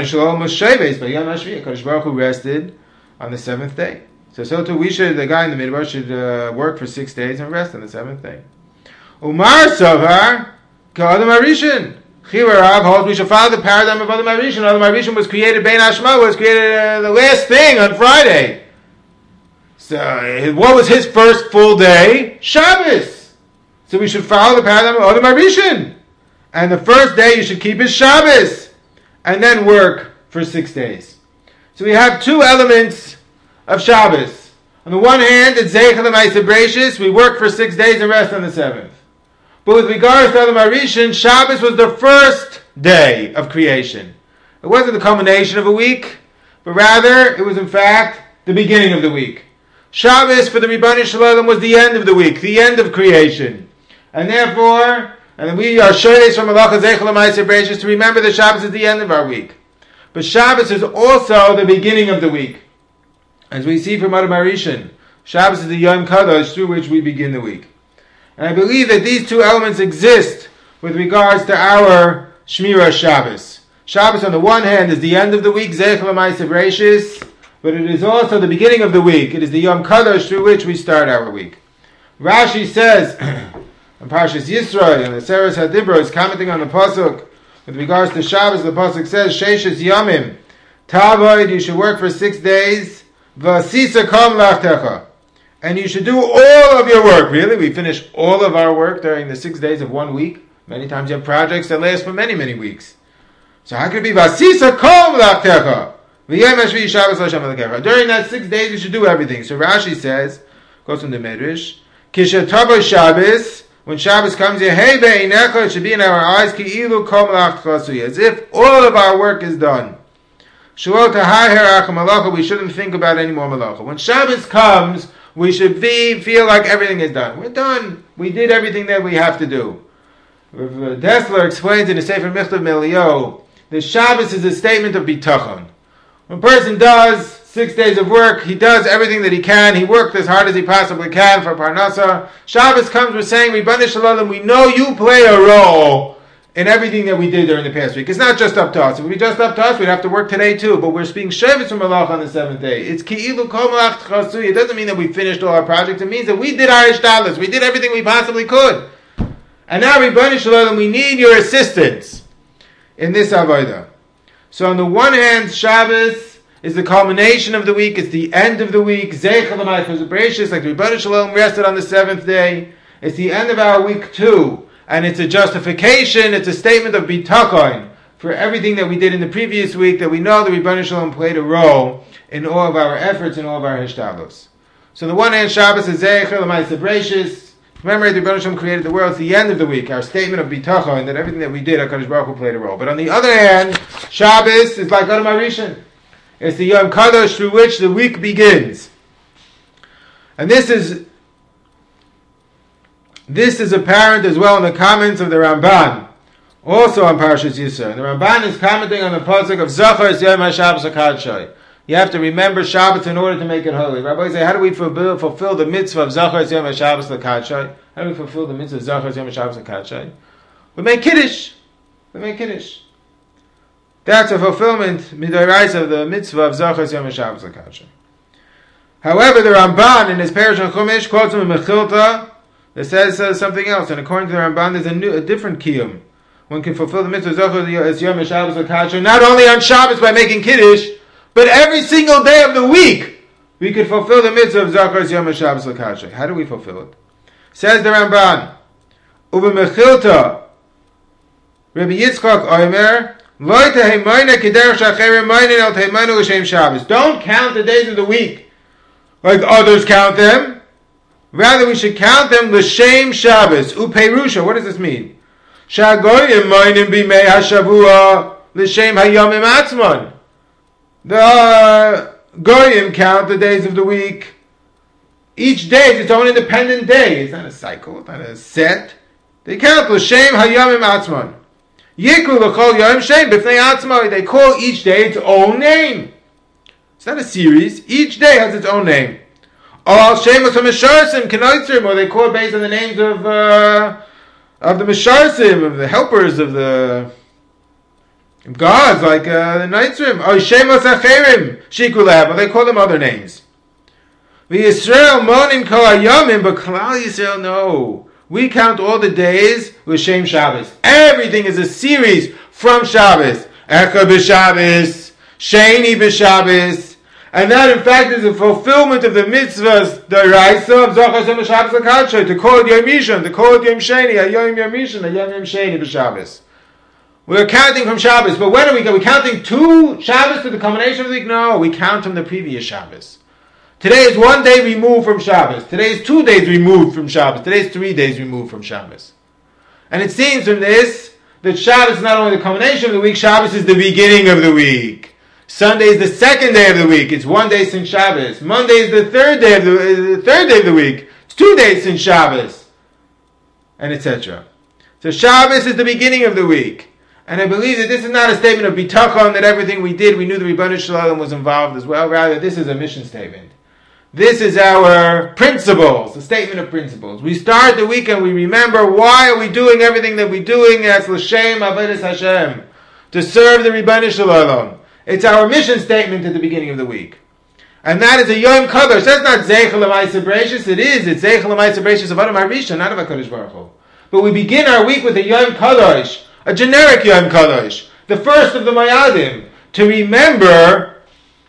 Kadosh Baruch Hu rested on the seventh day. So, so too, we should, the guy in the midbar should uh, work for six days and rest on the seventh day. Umar Savar, Ka'adam Arishan. Chivarav holds we should follow the paradigm of Adam Arishan. Adam Arishan was created, Bein Hashma was created uh, the last thing on Friday. So, what was his first full day? Shabbos. So we should follow the paradigm of Adam Arishan. And the first day you should keep is Shabbos. And then work for six days. So we have two elements of Shabbos. On the one hand, it's Zeichel L'Maaseh Bereishis. We work for six days and rest on the seventh. But with regards to Adam Arishan, Shabbos was the first day of creation. It wasn't the culmination of a week, but rather it was in fact the beginning of the week. Shabbos for the Ribbon Shalom was the end of the week, the end of creation. And therefore, and we are shoyes from Malacha Zeichel L'Maaseh Bereishis to remember that Shabbos is the end of our week. But Shabbos is also the beginning of the week. As we see from Adam Arishan, Shabbos is the Yom Kadosh through which we begin the week. And I believe that these two elements exist with regards to our Shmirah Shabbos. Shabbos on the one hand is the end of the week, Zeichel L'Maaseh Bereishis, but it is also the beginning of the week. It is the Yom Kadosh through which we start our week. Rashi says, in Parshas Yisro, and the Seres HaDibro is commenting on the Pasuk, with regards to Shabbos, the Pasuk says, Sheishes Yomim, Tavoid, you should work for six days, V'asisa kom lachtecha, and you should do all of your work. Really? We finish all of our work during the six days of one week? Many times you have projects that last for many, many weeks. So how could it be, V'asisa kom lachtecha? During that six days, you should do everything. So Rashi says, goes from the Medrash, Kishatabo Shabbos, when Shabbos comes here, hey be'inecha, it should be in our eyes, ki'ilu kom lachtkasuy, as if all of our work is done. Shalot ha'her acham malacha, we shouldn't think about any more malacha. When Shabbos comes, we should be, feel like everything is done. We're done. We did everything that we have to do. Rav Dessler explains in the Sefer Michtav Melio, that Shabbos is a statement of bitachon. When a person does six days of work, he does everything that he can. He worked as hard as he possibly can for Parnasa. Shabbos comes, we're saying, Ribbon Shalom, we know you play a role in everything that we did during the past week. It's not just up to us. If it would be just up to us, we'd have to work today too. But we're speaking Shevis from Malach on the seventh day. It's Ki'ilu Kol Malach Tchasui. It doesn't mean that we finished all our projects. It means that we did our Ishtadlus. We did everything we possibly could. And now, Ribbon Shalom, we need your assistance in this Avodah. So on the one hand, Shabbos is the culmination of the week. It's the end of the week. Zeichel L'Maaseh Bereishis, like the Ribbon Shalom rested on the seventh day. It's the end of our week too. And it's a justification, it's a statement of bitachon for everything that we did in the previous week, that we know the Ribbon Shalom played a role in all of our efforts and all of our hishtadlus. So on the one hand, Shabbos is Zeichel L'Maaseh Bereishis. Remember, the Ribbon Shalom created the world. It's the end of the week, our statement of bitachon, that everything that we did, HaKadosh Baruch Hu played a role. But on the other hand, Shabbos is like Adam Arishan. It's the Yom Kadosh through which the week begins. And this is This is apparent as well in the comments of the Ramban, also on Parshas Yisro. The Ramban is commenting on the pasuk of Zachar es Yom HaShabbos HaKadshay. You have to remember Shabbos in order to make it holy. Rabbi say, how do we fulfill, fulfill the mitzvah of Zachar es Yom HaShabbos HaKadshay? How do we fulfill the mitzvah of Zachar es Yom HaShabbos HaKadshay? We make Kiddush. We make Kiddush. That's a fulfillment, midoraisa, of the mitzvah of Zachas Yom HaShabbos L'Kasher. However, the Ramban in his Perush on Chumash quotes him in Mechilta that says uh, something else, and according to the Ramban, there's a, new, a different kiyum. One can fulfill the mitzvah of Zachas Yom HaShabbos L'Kasher not only on Shabbos by making Kiddush, but every single day of the week we could fulfill the mitzvah of Zachas Yom HaShabbos L'Kasher. How do we fulfill it? Says the Ramban, Uba Mechilta, Rabbi Yitzchak Omer, Don't count the days of the week like others count them. Rather, we should count them l'shem Shabbos. Upeirusha. What does this mean? Shagoyim moinim b'mei hashavua l'shem hayomim atzmon. The goyim count the days of the week. Each day is its own independent day. It's not a cycle. It's not a set. They count l'shem hayomim atzmon. Yikru l'chol yom shem b'fnei atzmon. They call each day its own name. It's not a series. Each day has its own name. All shemos ha-misharsim k'noitzrim, or they call it based on the names of uh, of the misharsim, of the helpers of the gods, like uh, the noitzrim. Or shemos ha-cherim shikulev, or they call them other names. V'Yisrael monim kol hayomim, but Klal Yisrael, no. We count all the days with Shem Shabbos. Everything is a series from Shabbos. Echa b'Shabbos, Sheni b'Shabbos, and that in fact is a fulfillment of the mitzvahs, the Raisa of Zachas Yom HaShabbos L'Kasher, to call it Yom Rishon, to call it Yom Sheni, Hayom Yom Rishon, Hayom Yom Sheni b'Shabbos. We're counting from Shabbos, but when are we going? Are we counting two Shabbos to the culmination of the week? No, we count from the previous Shabbos. Today is one day removed from Shabbos. Today is two days removed from Shabbos. Today is three days removed from Shabbos. And it seems from this that Shabbos is not only the culmination of the week, Shabbos is the beginning of the week. Sunday is the second day of the week. It's one day since Shabbos. Monday is the third day of the, uh, the third day of the week. It's two days since Shabbos, and et cetera. So Shabbos is the beginning of the week. And I believe that this is not a statement of bitachon, that everything we did, we knew the Ribono Shel Olam was involved as well. Rather, this is a mission statement. This is our principles, a statement of principles. We start the week and we remember why are we doing everything that we're doing. That's l'shem avodas Hashem, to serve the Ribono Shel Olam. It's our mission statement at the beginning of the week. And that is a Yom Kadosh. That's not Zeichel L'Maaseh Bereishis. It is. It's Zeichel L'Maaseh Bereishis of Adam HaRishon, not of HaKadosh Baruch Hu. But we begin our week with a Yom Kadosh, a generic Yom Kadosh, the first of the Mayadim, to remember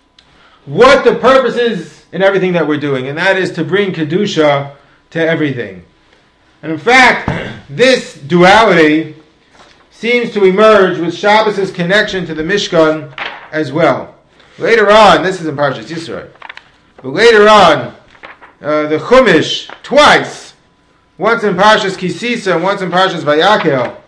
what the purpose is in everything that we're doing, and that is to bring Kedusha to everything. And in fact, this duality seems to emerge with Shabbos' connection to the Mishkan as well. Later on, this is in Parshas Yisro, but later on, uh, the Chumash, twice, once in Parshas Kisisa and once in Parshas Vayakel,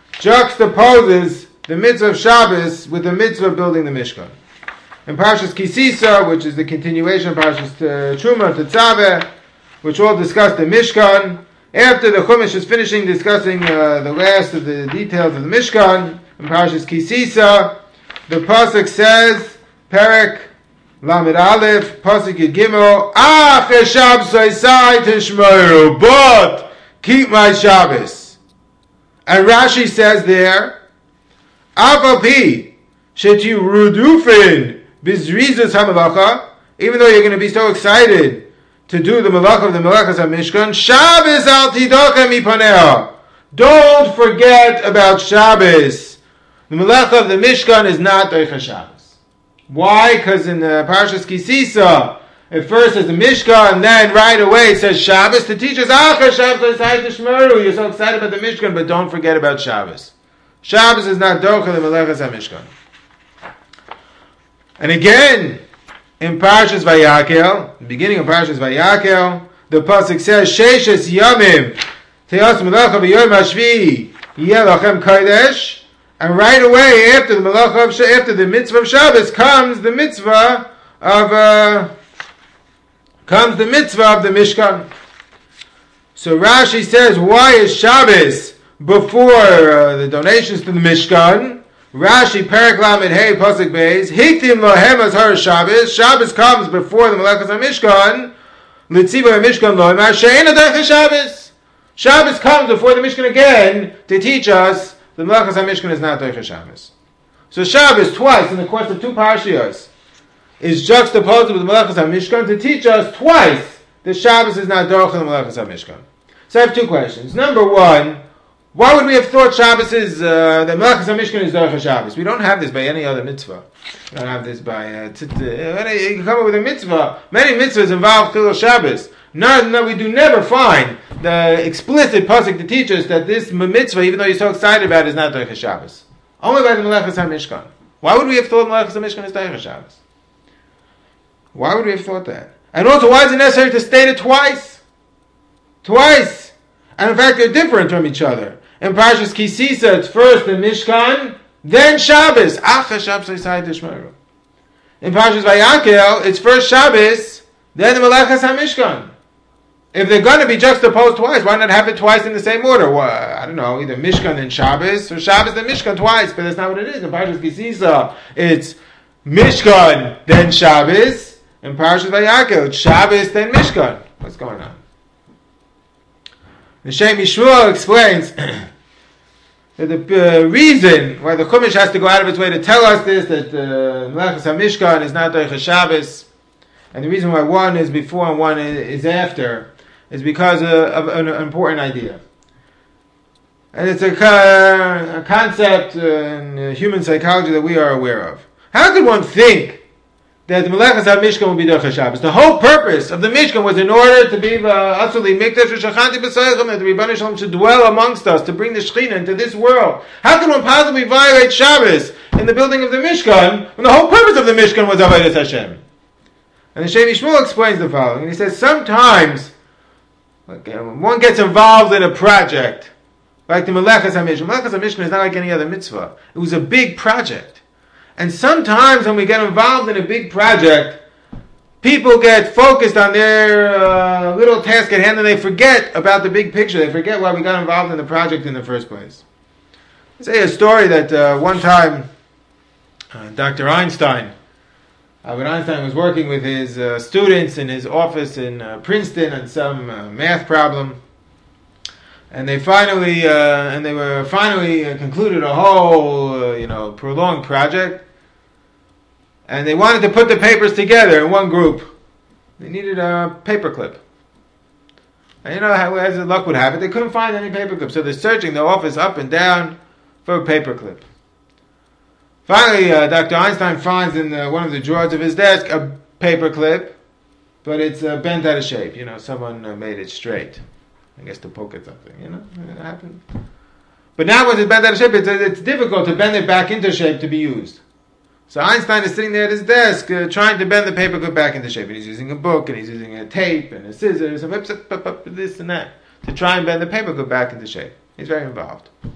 juxtaposes the mitzvah of Shabbos with the mitzvah of building the Mishkan. In Parshas Kisisa, which is the continuation of Parshas uh, Truma, Tetzaveh, which all discuss the Mishkan, after the Chumash is finishing discussing uh, the last of the details of the Mishkan, in Parshas Kisisa, the Pasuk says, Perek Lamed Aleph, Pasuk Yud Gimel, Ach Shabbos Isai Tishmeru, but keep my Shabbos. And Rashi says there, Aval Pi, Shetiu Rudufin, Bizrizas HaMelacha, even though you're going to be so excited to do the Malacha of the Melachas HaMishkan, Shabbos al tidochem mipaneha. Don't forget about Shabbos. The Malacha of the Mishkan is not Doicha Shabbos. Why? Because in the Parshas Kisisa, at first it's the Mishkan, and then right away it says Shabbos to teach us, Acha Shabbos Isai Tishmeru. You're so excited about the Mishkan, but don't forget about Shabbos. Shabbos is not Doicha the Melachas HaMishkan. And again, in Parshas Vayakel, the beginning of Parshas Vayakel, the pasuk says, "Sheishes yamim te'as melacha b'yom hashvi yeh lachem kodesh," and right away after the melacha of after the mitzvah of Shabbos comes the mitzvah of uh, comes the mitzvah of the Mishkan. So Rashi says, why is Shabbos before uh, the donations to the Mishkan? Rashi, Perek Lamed Hey, Pasuk Beis, Hiktim Lohem Azhar Shabbos. Shabbos comes before the Melachas HaMishkan. Litziva HaMishkan Lohem She'en Adach Shabbos. Shabbos comes before the Mishkan again to teach us the Melachas HaMishkan is not Doicha Shabbos. So Shabbos twice in the course of two parashiyos is juxtaposed with the Melechas HaMishkan to teach us twice that Shabbos is not Dorach in the Melechas HaMishkan. So I have two questions. Number one, why would we have thought Shabbos is, uh, the Melechas HaMishkan is Dorach Shabbos? We don't have this by any other mitzvah. We don't have this by, uh, t- t- you can come up with a mitzvah. Many mitzvahs involve Chilul Shabbos. No, no, we do never find the explicit pasuk to teach us that this mitzvah, even though you're so excited about it, is not Dorach Shabbos. Only by the Melechas HaMishkan. Why would we have thought Melechas HaMishkan is Dorach Shabbos? Why would we have thought that? And also, why is it necessary to state it twice? Twice! And in fact, they're different from each other. In Parshas Kisisa, it's first the Mishkan, then Shabbos. Acha Shabbos Yisai Tishmeru. In Parshas Vayakel, it's first Shabbos, then the Melechas HaMishkan. If they're going to be juxtaposed twice, why not have it twice in the same order? Well, I don't know, either Mishkan then Shabbos, or Shabbos then Mishkan twice, but that's not what it is. In Parshas Kisisa, it's Mishkan, then Shabbos. In Parshas Vayakel, it's Shabbos, then Mishkan. What's going on? The Shem Yishmuel explains that the uh, reason why the Chumash has to go out of its way to tell us this, that uh, Melechas HaMishkan is not Dorach Shabbos, and the reason why one is before and one is after, is because uh, of an important idea. And it's a, uh, a concept uh, in uh, human psychology that we are aware of. How could one think that the Melechas HaMishkan will be Dorach Shabbos? The whole purpose of the Mishkan was in order to be Asuli Mikdash Shachanti B'Seichem, that the Rebbeinu Shalom should dwell amongst us, to bring the Shekhinah into this world. How can one possibly violate Shabbos in the building of the Mishkan when the whole purpose of the Mishkan was Avodas Hashem? And the Shem Yishmuel explains the following, and he says sometimes okay, when one gets involved in a project like the Melechas HaMishkan. Melechas HaMishkan is not like any other mitzvah. It was a big project. And sometimes when we get involved in a big project, people get focused on their uh, little task at hand and they forget about the big picture. They forget why we got involved in the project in the first place. I'll say a story that uh, one time uh, Doctor Einstein, Albert Einstein was working with his uh, students in his office in uh, Princeton on some uh, math problem. And they finally, uh, and they were finally uh, concluded a whole, uh, you know, prolonged project. And they wanted to put the papers together in one group. They needed a paperclip. And you know how, as luck would have it, they couldn't find any paperclip. So they're searching the office up and down for a paperclip. Finally, uh, Doctor Einstein finds in the, one of the drawers of his desk a paperclip, but it's uh, bent out of shape. You know, someone uh, made it straight. I guess to poke at something, you know, it happened. But now when it's bent out of shape, it's, it's difficult to bend it back into shape to be used. So Einstein is sitting there at his desk uh, trying to bend the paperclip back into shape. And he's using a book, and he's using a tape, and a scissors, and this and that, to try and bend the paperclip back into shape. He's very involved. A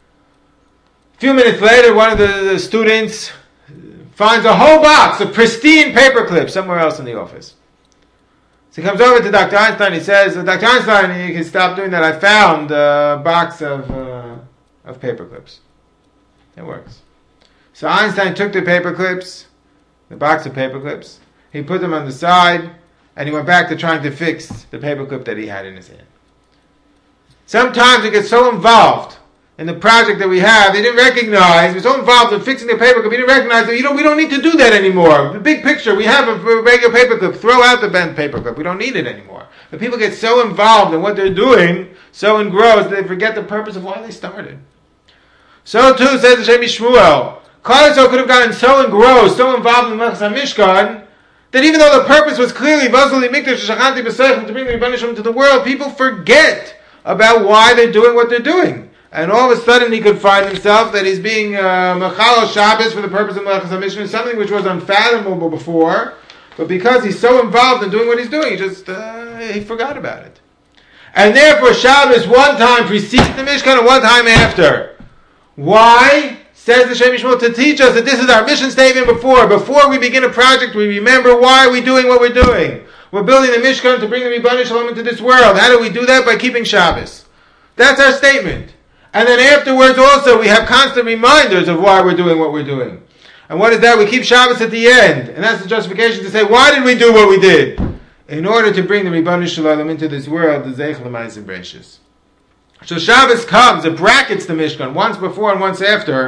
few minutes later, one of the, the students finds a whole box of pristine paperclips somewhere else in the office. So he comes over to Doctor Einstein. He says, Doctor Einstein, you can stop doing that. I found a box of uh, of paperclips. It works. So Einstein took the paperclips, the box of paperclips. He put them on the side, and he went back to trying to fix the paperclip that he had in his hand. Sometimes we get so involved in the project that we have, they didn't recognize, we're so involved in fixing the paperclip, we didn't recognize that, you know, we don't need to do that anymore. The big picture, we have a regular paperclip, throw out the bent paperclip, we don't need it anymore. But people get so involved in what they're doing, so engrossed, they forget the purpose of why they started. So too, says the Shem Yishmuel, Klal could have gotten so engrossed, so involved in Melechas HaMishkan, that even though the purpose was clearly Vasuli Mikdash Shachanti B'Seichem, to bring the Rebbeinu Shalom to the world, people forget about why they're doing what they're doing. And all of a sudden he could find himself that he's being uh, Mechal Shabbos for the purpose of Melechas HaMishkan, something which was unfathomable before, but because he's so involved in doing what he's doing, he just, uh, he forgot about it. And therefore Shabbos one time precedes the Mishkan and one time after. Why? Says the Shem Yishmuel, to teach us that this is our mission statement before. Before we begin a project, we remember why we're doing what we're doing. We're building the Mishkan to bring the Rebbeinu Shalom into this world. How do we do that? By keeping Shabbos. That's our statement. And then afterwards also we have constant reminders of why we're doing what we're doing. And what is that? We keep Shabbos at the end. And that's the justification to say, why did we do what we did? In order to bring the Rebbeinu Shalom into this world, the Zeich L'Mais and Breishis. So Shabbos comes, it brackets the Mishkan once before and once after,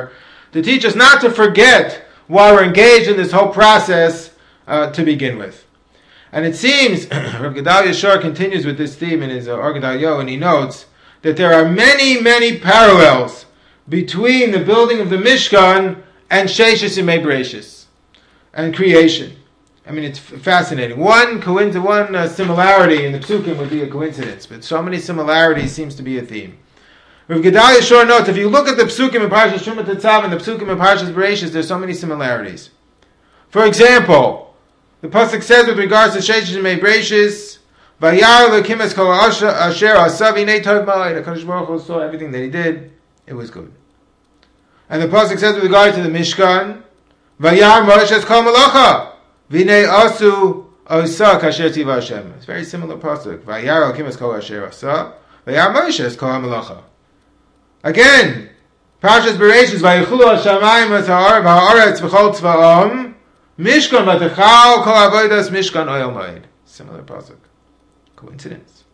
to teach us not to forget why we're engaged in this whole process uh, to begin with. And it seems, Rav Gedalia Shor continues with this theme in his uh, Or Gedalia, and he notes that there are many, many parallels between the building of the Mishkan and Sheshis Yemei Bereishis, and creation. I mean, it's fascinating. One coinc- one uh, similarity in the Psukim would be a coincidence, but so many similarities seems to be a theme. Rav Gedalia Shor notes, if you look at the Psukim in Parshas Shuma Tetzav and the Psukim in Parshas Bereishis, there's so many similarities. For example, the pasuk says with regards to Sheshis Yemei Bereishis, Vayar Elokim es kol asher asa v'nei tov ma'od. HaKadosh Baruch Hu saw everything that he did, it was good. And the pasuk says with regard to the Mishkan, Vayar Moshe es kol malacha v'nei asu osa kasher tiva Hashem. It's a very similar pasuk. Vayar Elokim es kol asher asa Vayar Moshe es kol malacha. Again, Parshas Bereishis, Vayichulu Hashamayim es ha'aretz v'chol tzva'am Mishkan v'techal kol avodas Mishkan oyel moed. Similar pasuk. Coincidence.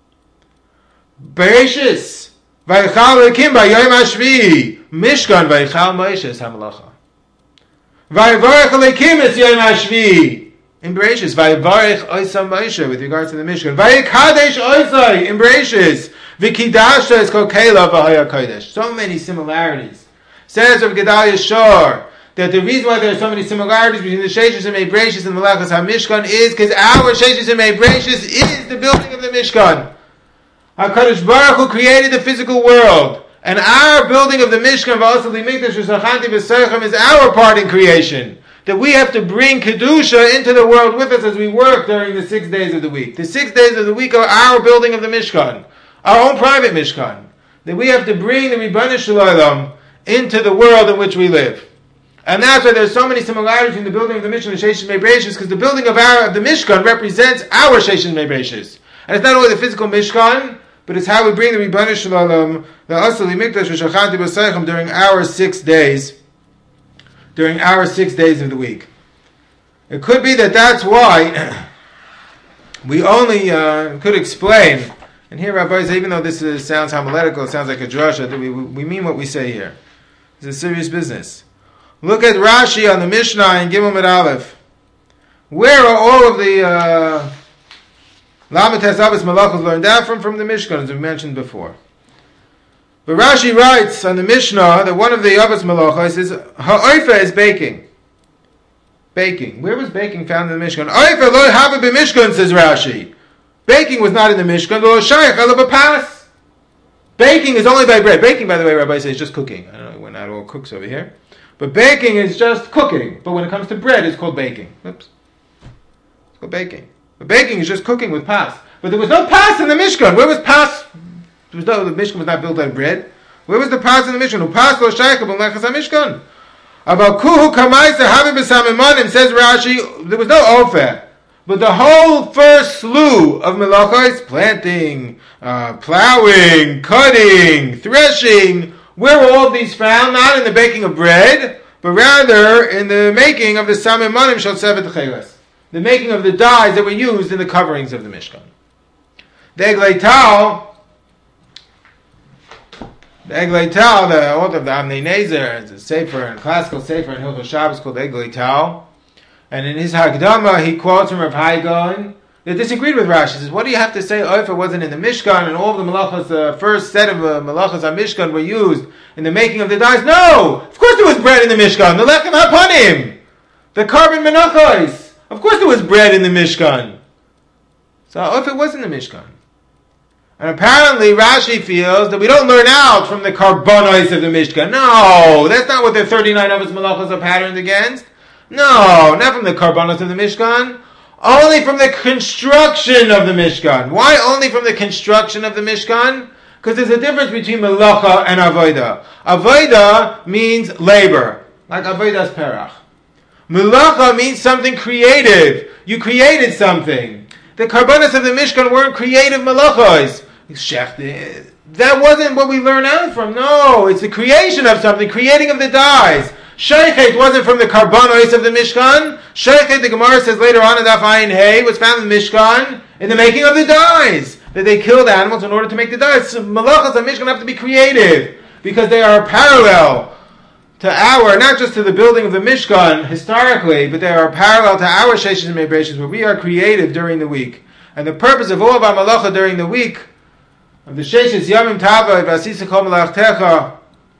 Bereishis, Vayichal Elokim b'yom hashvi'i Mishkan Vayichal Moshe es hamalacha. Vayivarech Elokim es yom hashvi'i in Bereishis. Vayivarech oisa Moshe with regards to the Mishkan. Vayikadesh oisai in Bereishis. V'kidashta es kol keilah v'haya kodesh. So many similarities. Says Rav Gedalia Shor that the reason why there are so many similarities between the Sheshis Yemei Bereishis and the Melachos HaMishkan is because our Sheshis Yemei Bereishis is the building of the Mishkan. HaKadosh Baruch Hu created the physical world, and our building of the Mishkan V'asali Mikdash V'sachanti V'seichem is our part in creation. That we have to bring Kedusha into the world with us as we work during the six days of the week. The six days of the week are our building of the Mishkan, our own private Mishkan. That we have to bring the Ribono Shel Olam into the world in which we live. And that's why there's so many similarities in the building of the Mishkan and Sheshis Yemei Bereishis, because the building of our of the Mishkan represents our Sheshis Yemei Bereishis. And it's not only the physical Mishkan, but it's how we bring the Ribono Shel Olam, the Asali Mikdash V'Shachanti B'Seichem during our six days, during our six days of the week. It could be that that's why we only uh, could explain, and here Rabbi says, even though this is, sounds homiletical, it sounds like a drasha, that we, we mean what we say here. It's a serious business. Look at Rashi on the Mishnah in Gimel Mid Aleph. Where are all of the uh, Lamed Tes Avos Malachos learned that from? From the Mishkan, as we mentioned before. But Rashi writes on the Mishnah that one of the Avos Malachos is Ha'oifa is baking. Baking. Where was baking found in the Mishkan? Oifa lo have it b'Mishkan, says Rashi. Baking was not in the Mishkan. Lo shayach ela b'pas. Baking is only by bread. Baking, by the way, Rabbi says, is just cooking. I don't know, we're not all cooks over here. But baking is just cooking. But when it comes to bread, it's called baking. Oops. It's called baking. But baking is just cooking with pas. But there was no pas in the Mishkan. Where was pas? There was no, the Mishkan was not built out of bread. Where was the pas in the Mishkan? Upas lo shaycha b'mlechas ha-Mishkan. About kuhu kamaisa havi b'samimanim, says Rashi, there was no ofer. But the whole first slew of melachos, planting, uh, plowing, cutting, threshing, where were all these found? Not in the baking of bread, but rather in the making of the samimanim shel sevet cheles, the making of the dyes that were used in the coverings of the Mishkan. The Eglei Tal, the Eglei Tal, the author of the Avnei Nezer, is a sefer, a classical sefer in Hilchos Shabbos called Eglei Tal, and in his Hagdama he quotes from Rav Hai Gaon that disagreed with Rashi. He says, what do you have to say Ofer wasn't in the Mishkan and all of the malachas, the uh, first set of uh, malachas on Mishkan were used in the making of the dyes? No! Of course there was bread in the Mishkan. The lechem hapanim, the carbon menachos. Of course there was bread in the Mishkan. So Ofer was in the Mishkan. And apparently Rashi feels that we don't learn out from the karbonos of the Mishkan. No, that's not what the thirty-nine of its malachas are patterned against. No, not from the karbonos of the Mishkan. Only from the construction of the Mishkan. Why only from the construction of the Mishkan? Because there's a difference between melacha and avodah. Avodah means labor, like avodas perach. Melacha means something creative. You created something. The karbonos of the Mishkan weren't creative melachos. That wasn't what we learn out from. No, it's the creation of something, creating of the dyes. Sheichet wasn't from the karbonos of the Mishkan. Sheichet, the Gemara says later on in Daf Ayin Hey, was found in the Mishkan in the making of the dyes. That they killed animals in order to make the dyes. So malachas of Mishkan have to be creative because they are parallel to our, not just to the building of the Mishkan historically, but they are parallel to our Sheishes and Meibreishis, where we are created during the week. And the purpose of all of our malacha during the week, of the Sheishes Yamim Tava V'asisa Kol Malachtecha,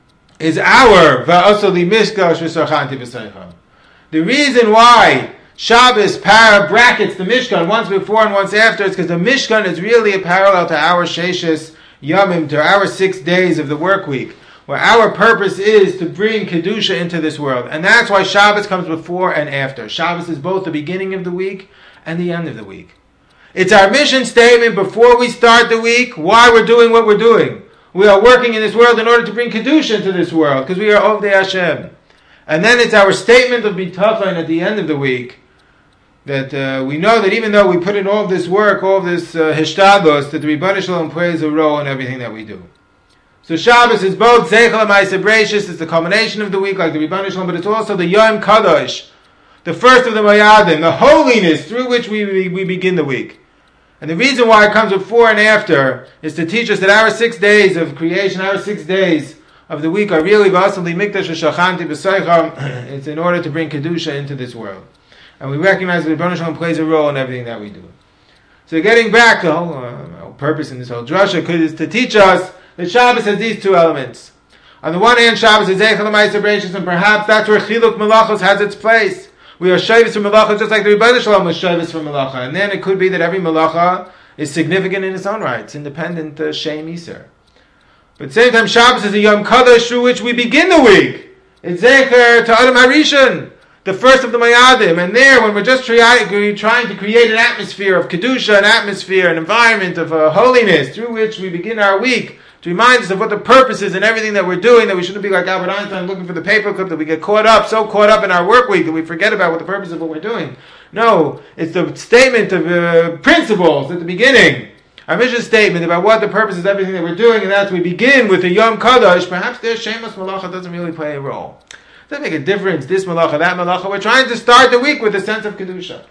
is our V'aso Li Mishkash V'sarchanti V'saycha. The reason why Shabbos para brackets the Mishkan once before and once after is because the Mishkan is really a parallel to our Sheishes Yamim, to our six days of the work week, where our purpose is to bring Kedusha into this world. And that's why Shabbos comes before and after. Shabbos is both the beginning of the week and the end of the week. It's our mission statement before we start the week, why we're doing what we're doing. We are working in this world in order to bring Kedusha into this world, because we are Ovdei Hashem. And then it's our statement of Bitachon at the end of the week, that uh, we know that even though we put in all of this work, all of this uh, Hishtadlos, that the Rebbeinu Shalom plays a role in everything that we do. So Shabbos is both Zeichel and Ma'aseh Bereishis, it's the culmination of the week like the Rebbeinu Shalom, but it's also the Yom Kadosh, the first of the Moyadim, the holiness through which we, we, we begin the week. And the reason why it comes before and after is to teach us that our six days of creation, our six days of the week are really V'asam Li Mikdash V'shachanti B'saycha. It's in order to bring Kedusha into this world. And we recognize that the Rebbeinu Shalom plays a role in everything that we do. So getting back, the whole, uh, whole purpose in this whole drasha is to teach us that Shabbos has these two elements. On the one hand, Shabbos is Zeichel Ma'aseh Bereishis, and perhaps that's where Chiluk Melachos has its place. We are Shavis from Melacha just like the Rebbeinu Shalom was Shavis from Melacha. And then it could be that every Melacha is significant in its own right. It's independent uh, Shem Iser. But at the same time, Shabbos is a Yom Kadosh through which we begin the week. It's Zecher to Adam HaRishon, the first of the Mayadim. And there, when we're just trying to create an atmosphere of Kedusha, an atmosphere, an environment of uh, holiness through which we begin our week, to remind us of what the purpose is in everything that we're doing, that we shouldn't be like Albert Einstein looking for the paperclip, that we get caught up, so caught up in our work week that we forget about what the purpose of what we're doing. No, it's the statement of uh, principles at the beginning. Our mission statement about what the purpose is of everything that we're doing, and that's we begin with a Yom Kadosh. Perhaps their Shemus Malacha doesn't really play a role. It doesn't make a difference, this Malacha, that Malacha. We're trying to start the week with a sense of Kedusha.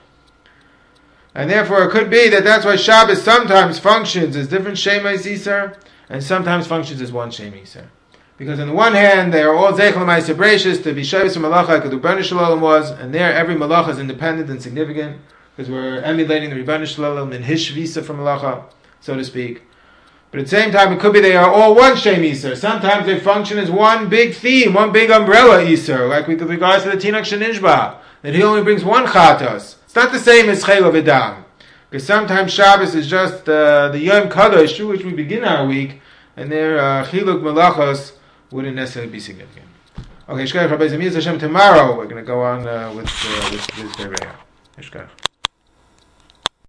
And therefore it could be that that's why Shabbos sometimes functions as different Shemais Yisar, and sometimes functions as one Shem Yisar. Because on the one hand, they are all Zeichel Ma'aseh Bereishis, to be Shavis from Malacha, like the Rebbeinu Shalom was, and there every Malacha is independent and significant, because we're emulating the Rebbeinu Shalom in his Shvisa from Malacha, so to speak. But at the same time, it could be they are all one Shem Yisar. Sometimes they function as one big theme, one big umbrella Yisar, like with regards to the Tinach Shenishba, that he only brings one Chatos. It's not the same as Chayla V'dam. Because sometimes Shabbos is just uh, the Yom Kadosh through which we begin our week, and their uh, Chiluk Melachos wouldn't necessarily be significant. Okay, Shkach Rabbi Zemiz Hashem, tomorrow we're going to go on uh, with, uh, with this Bereya. Shkach.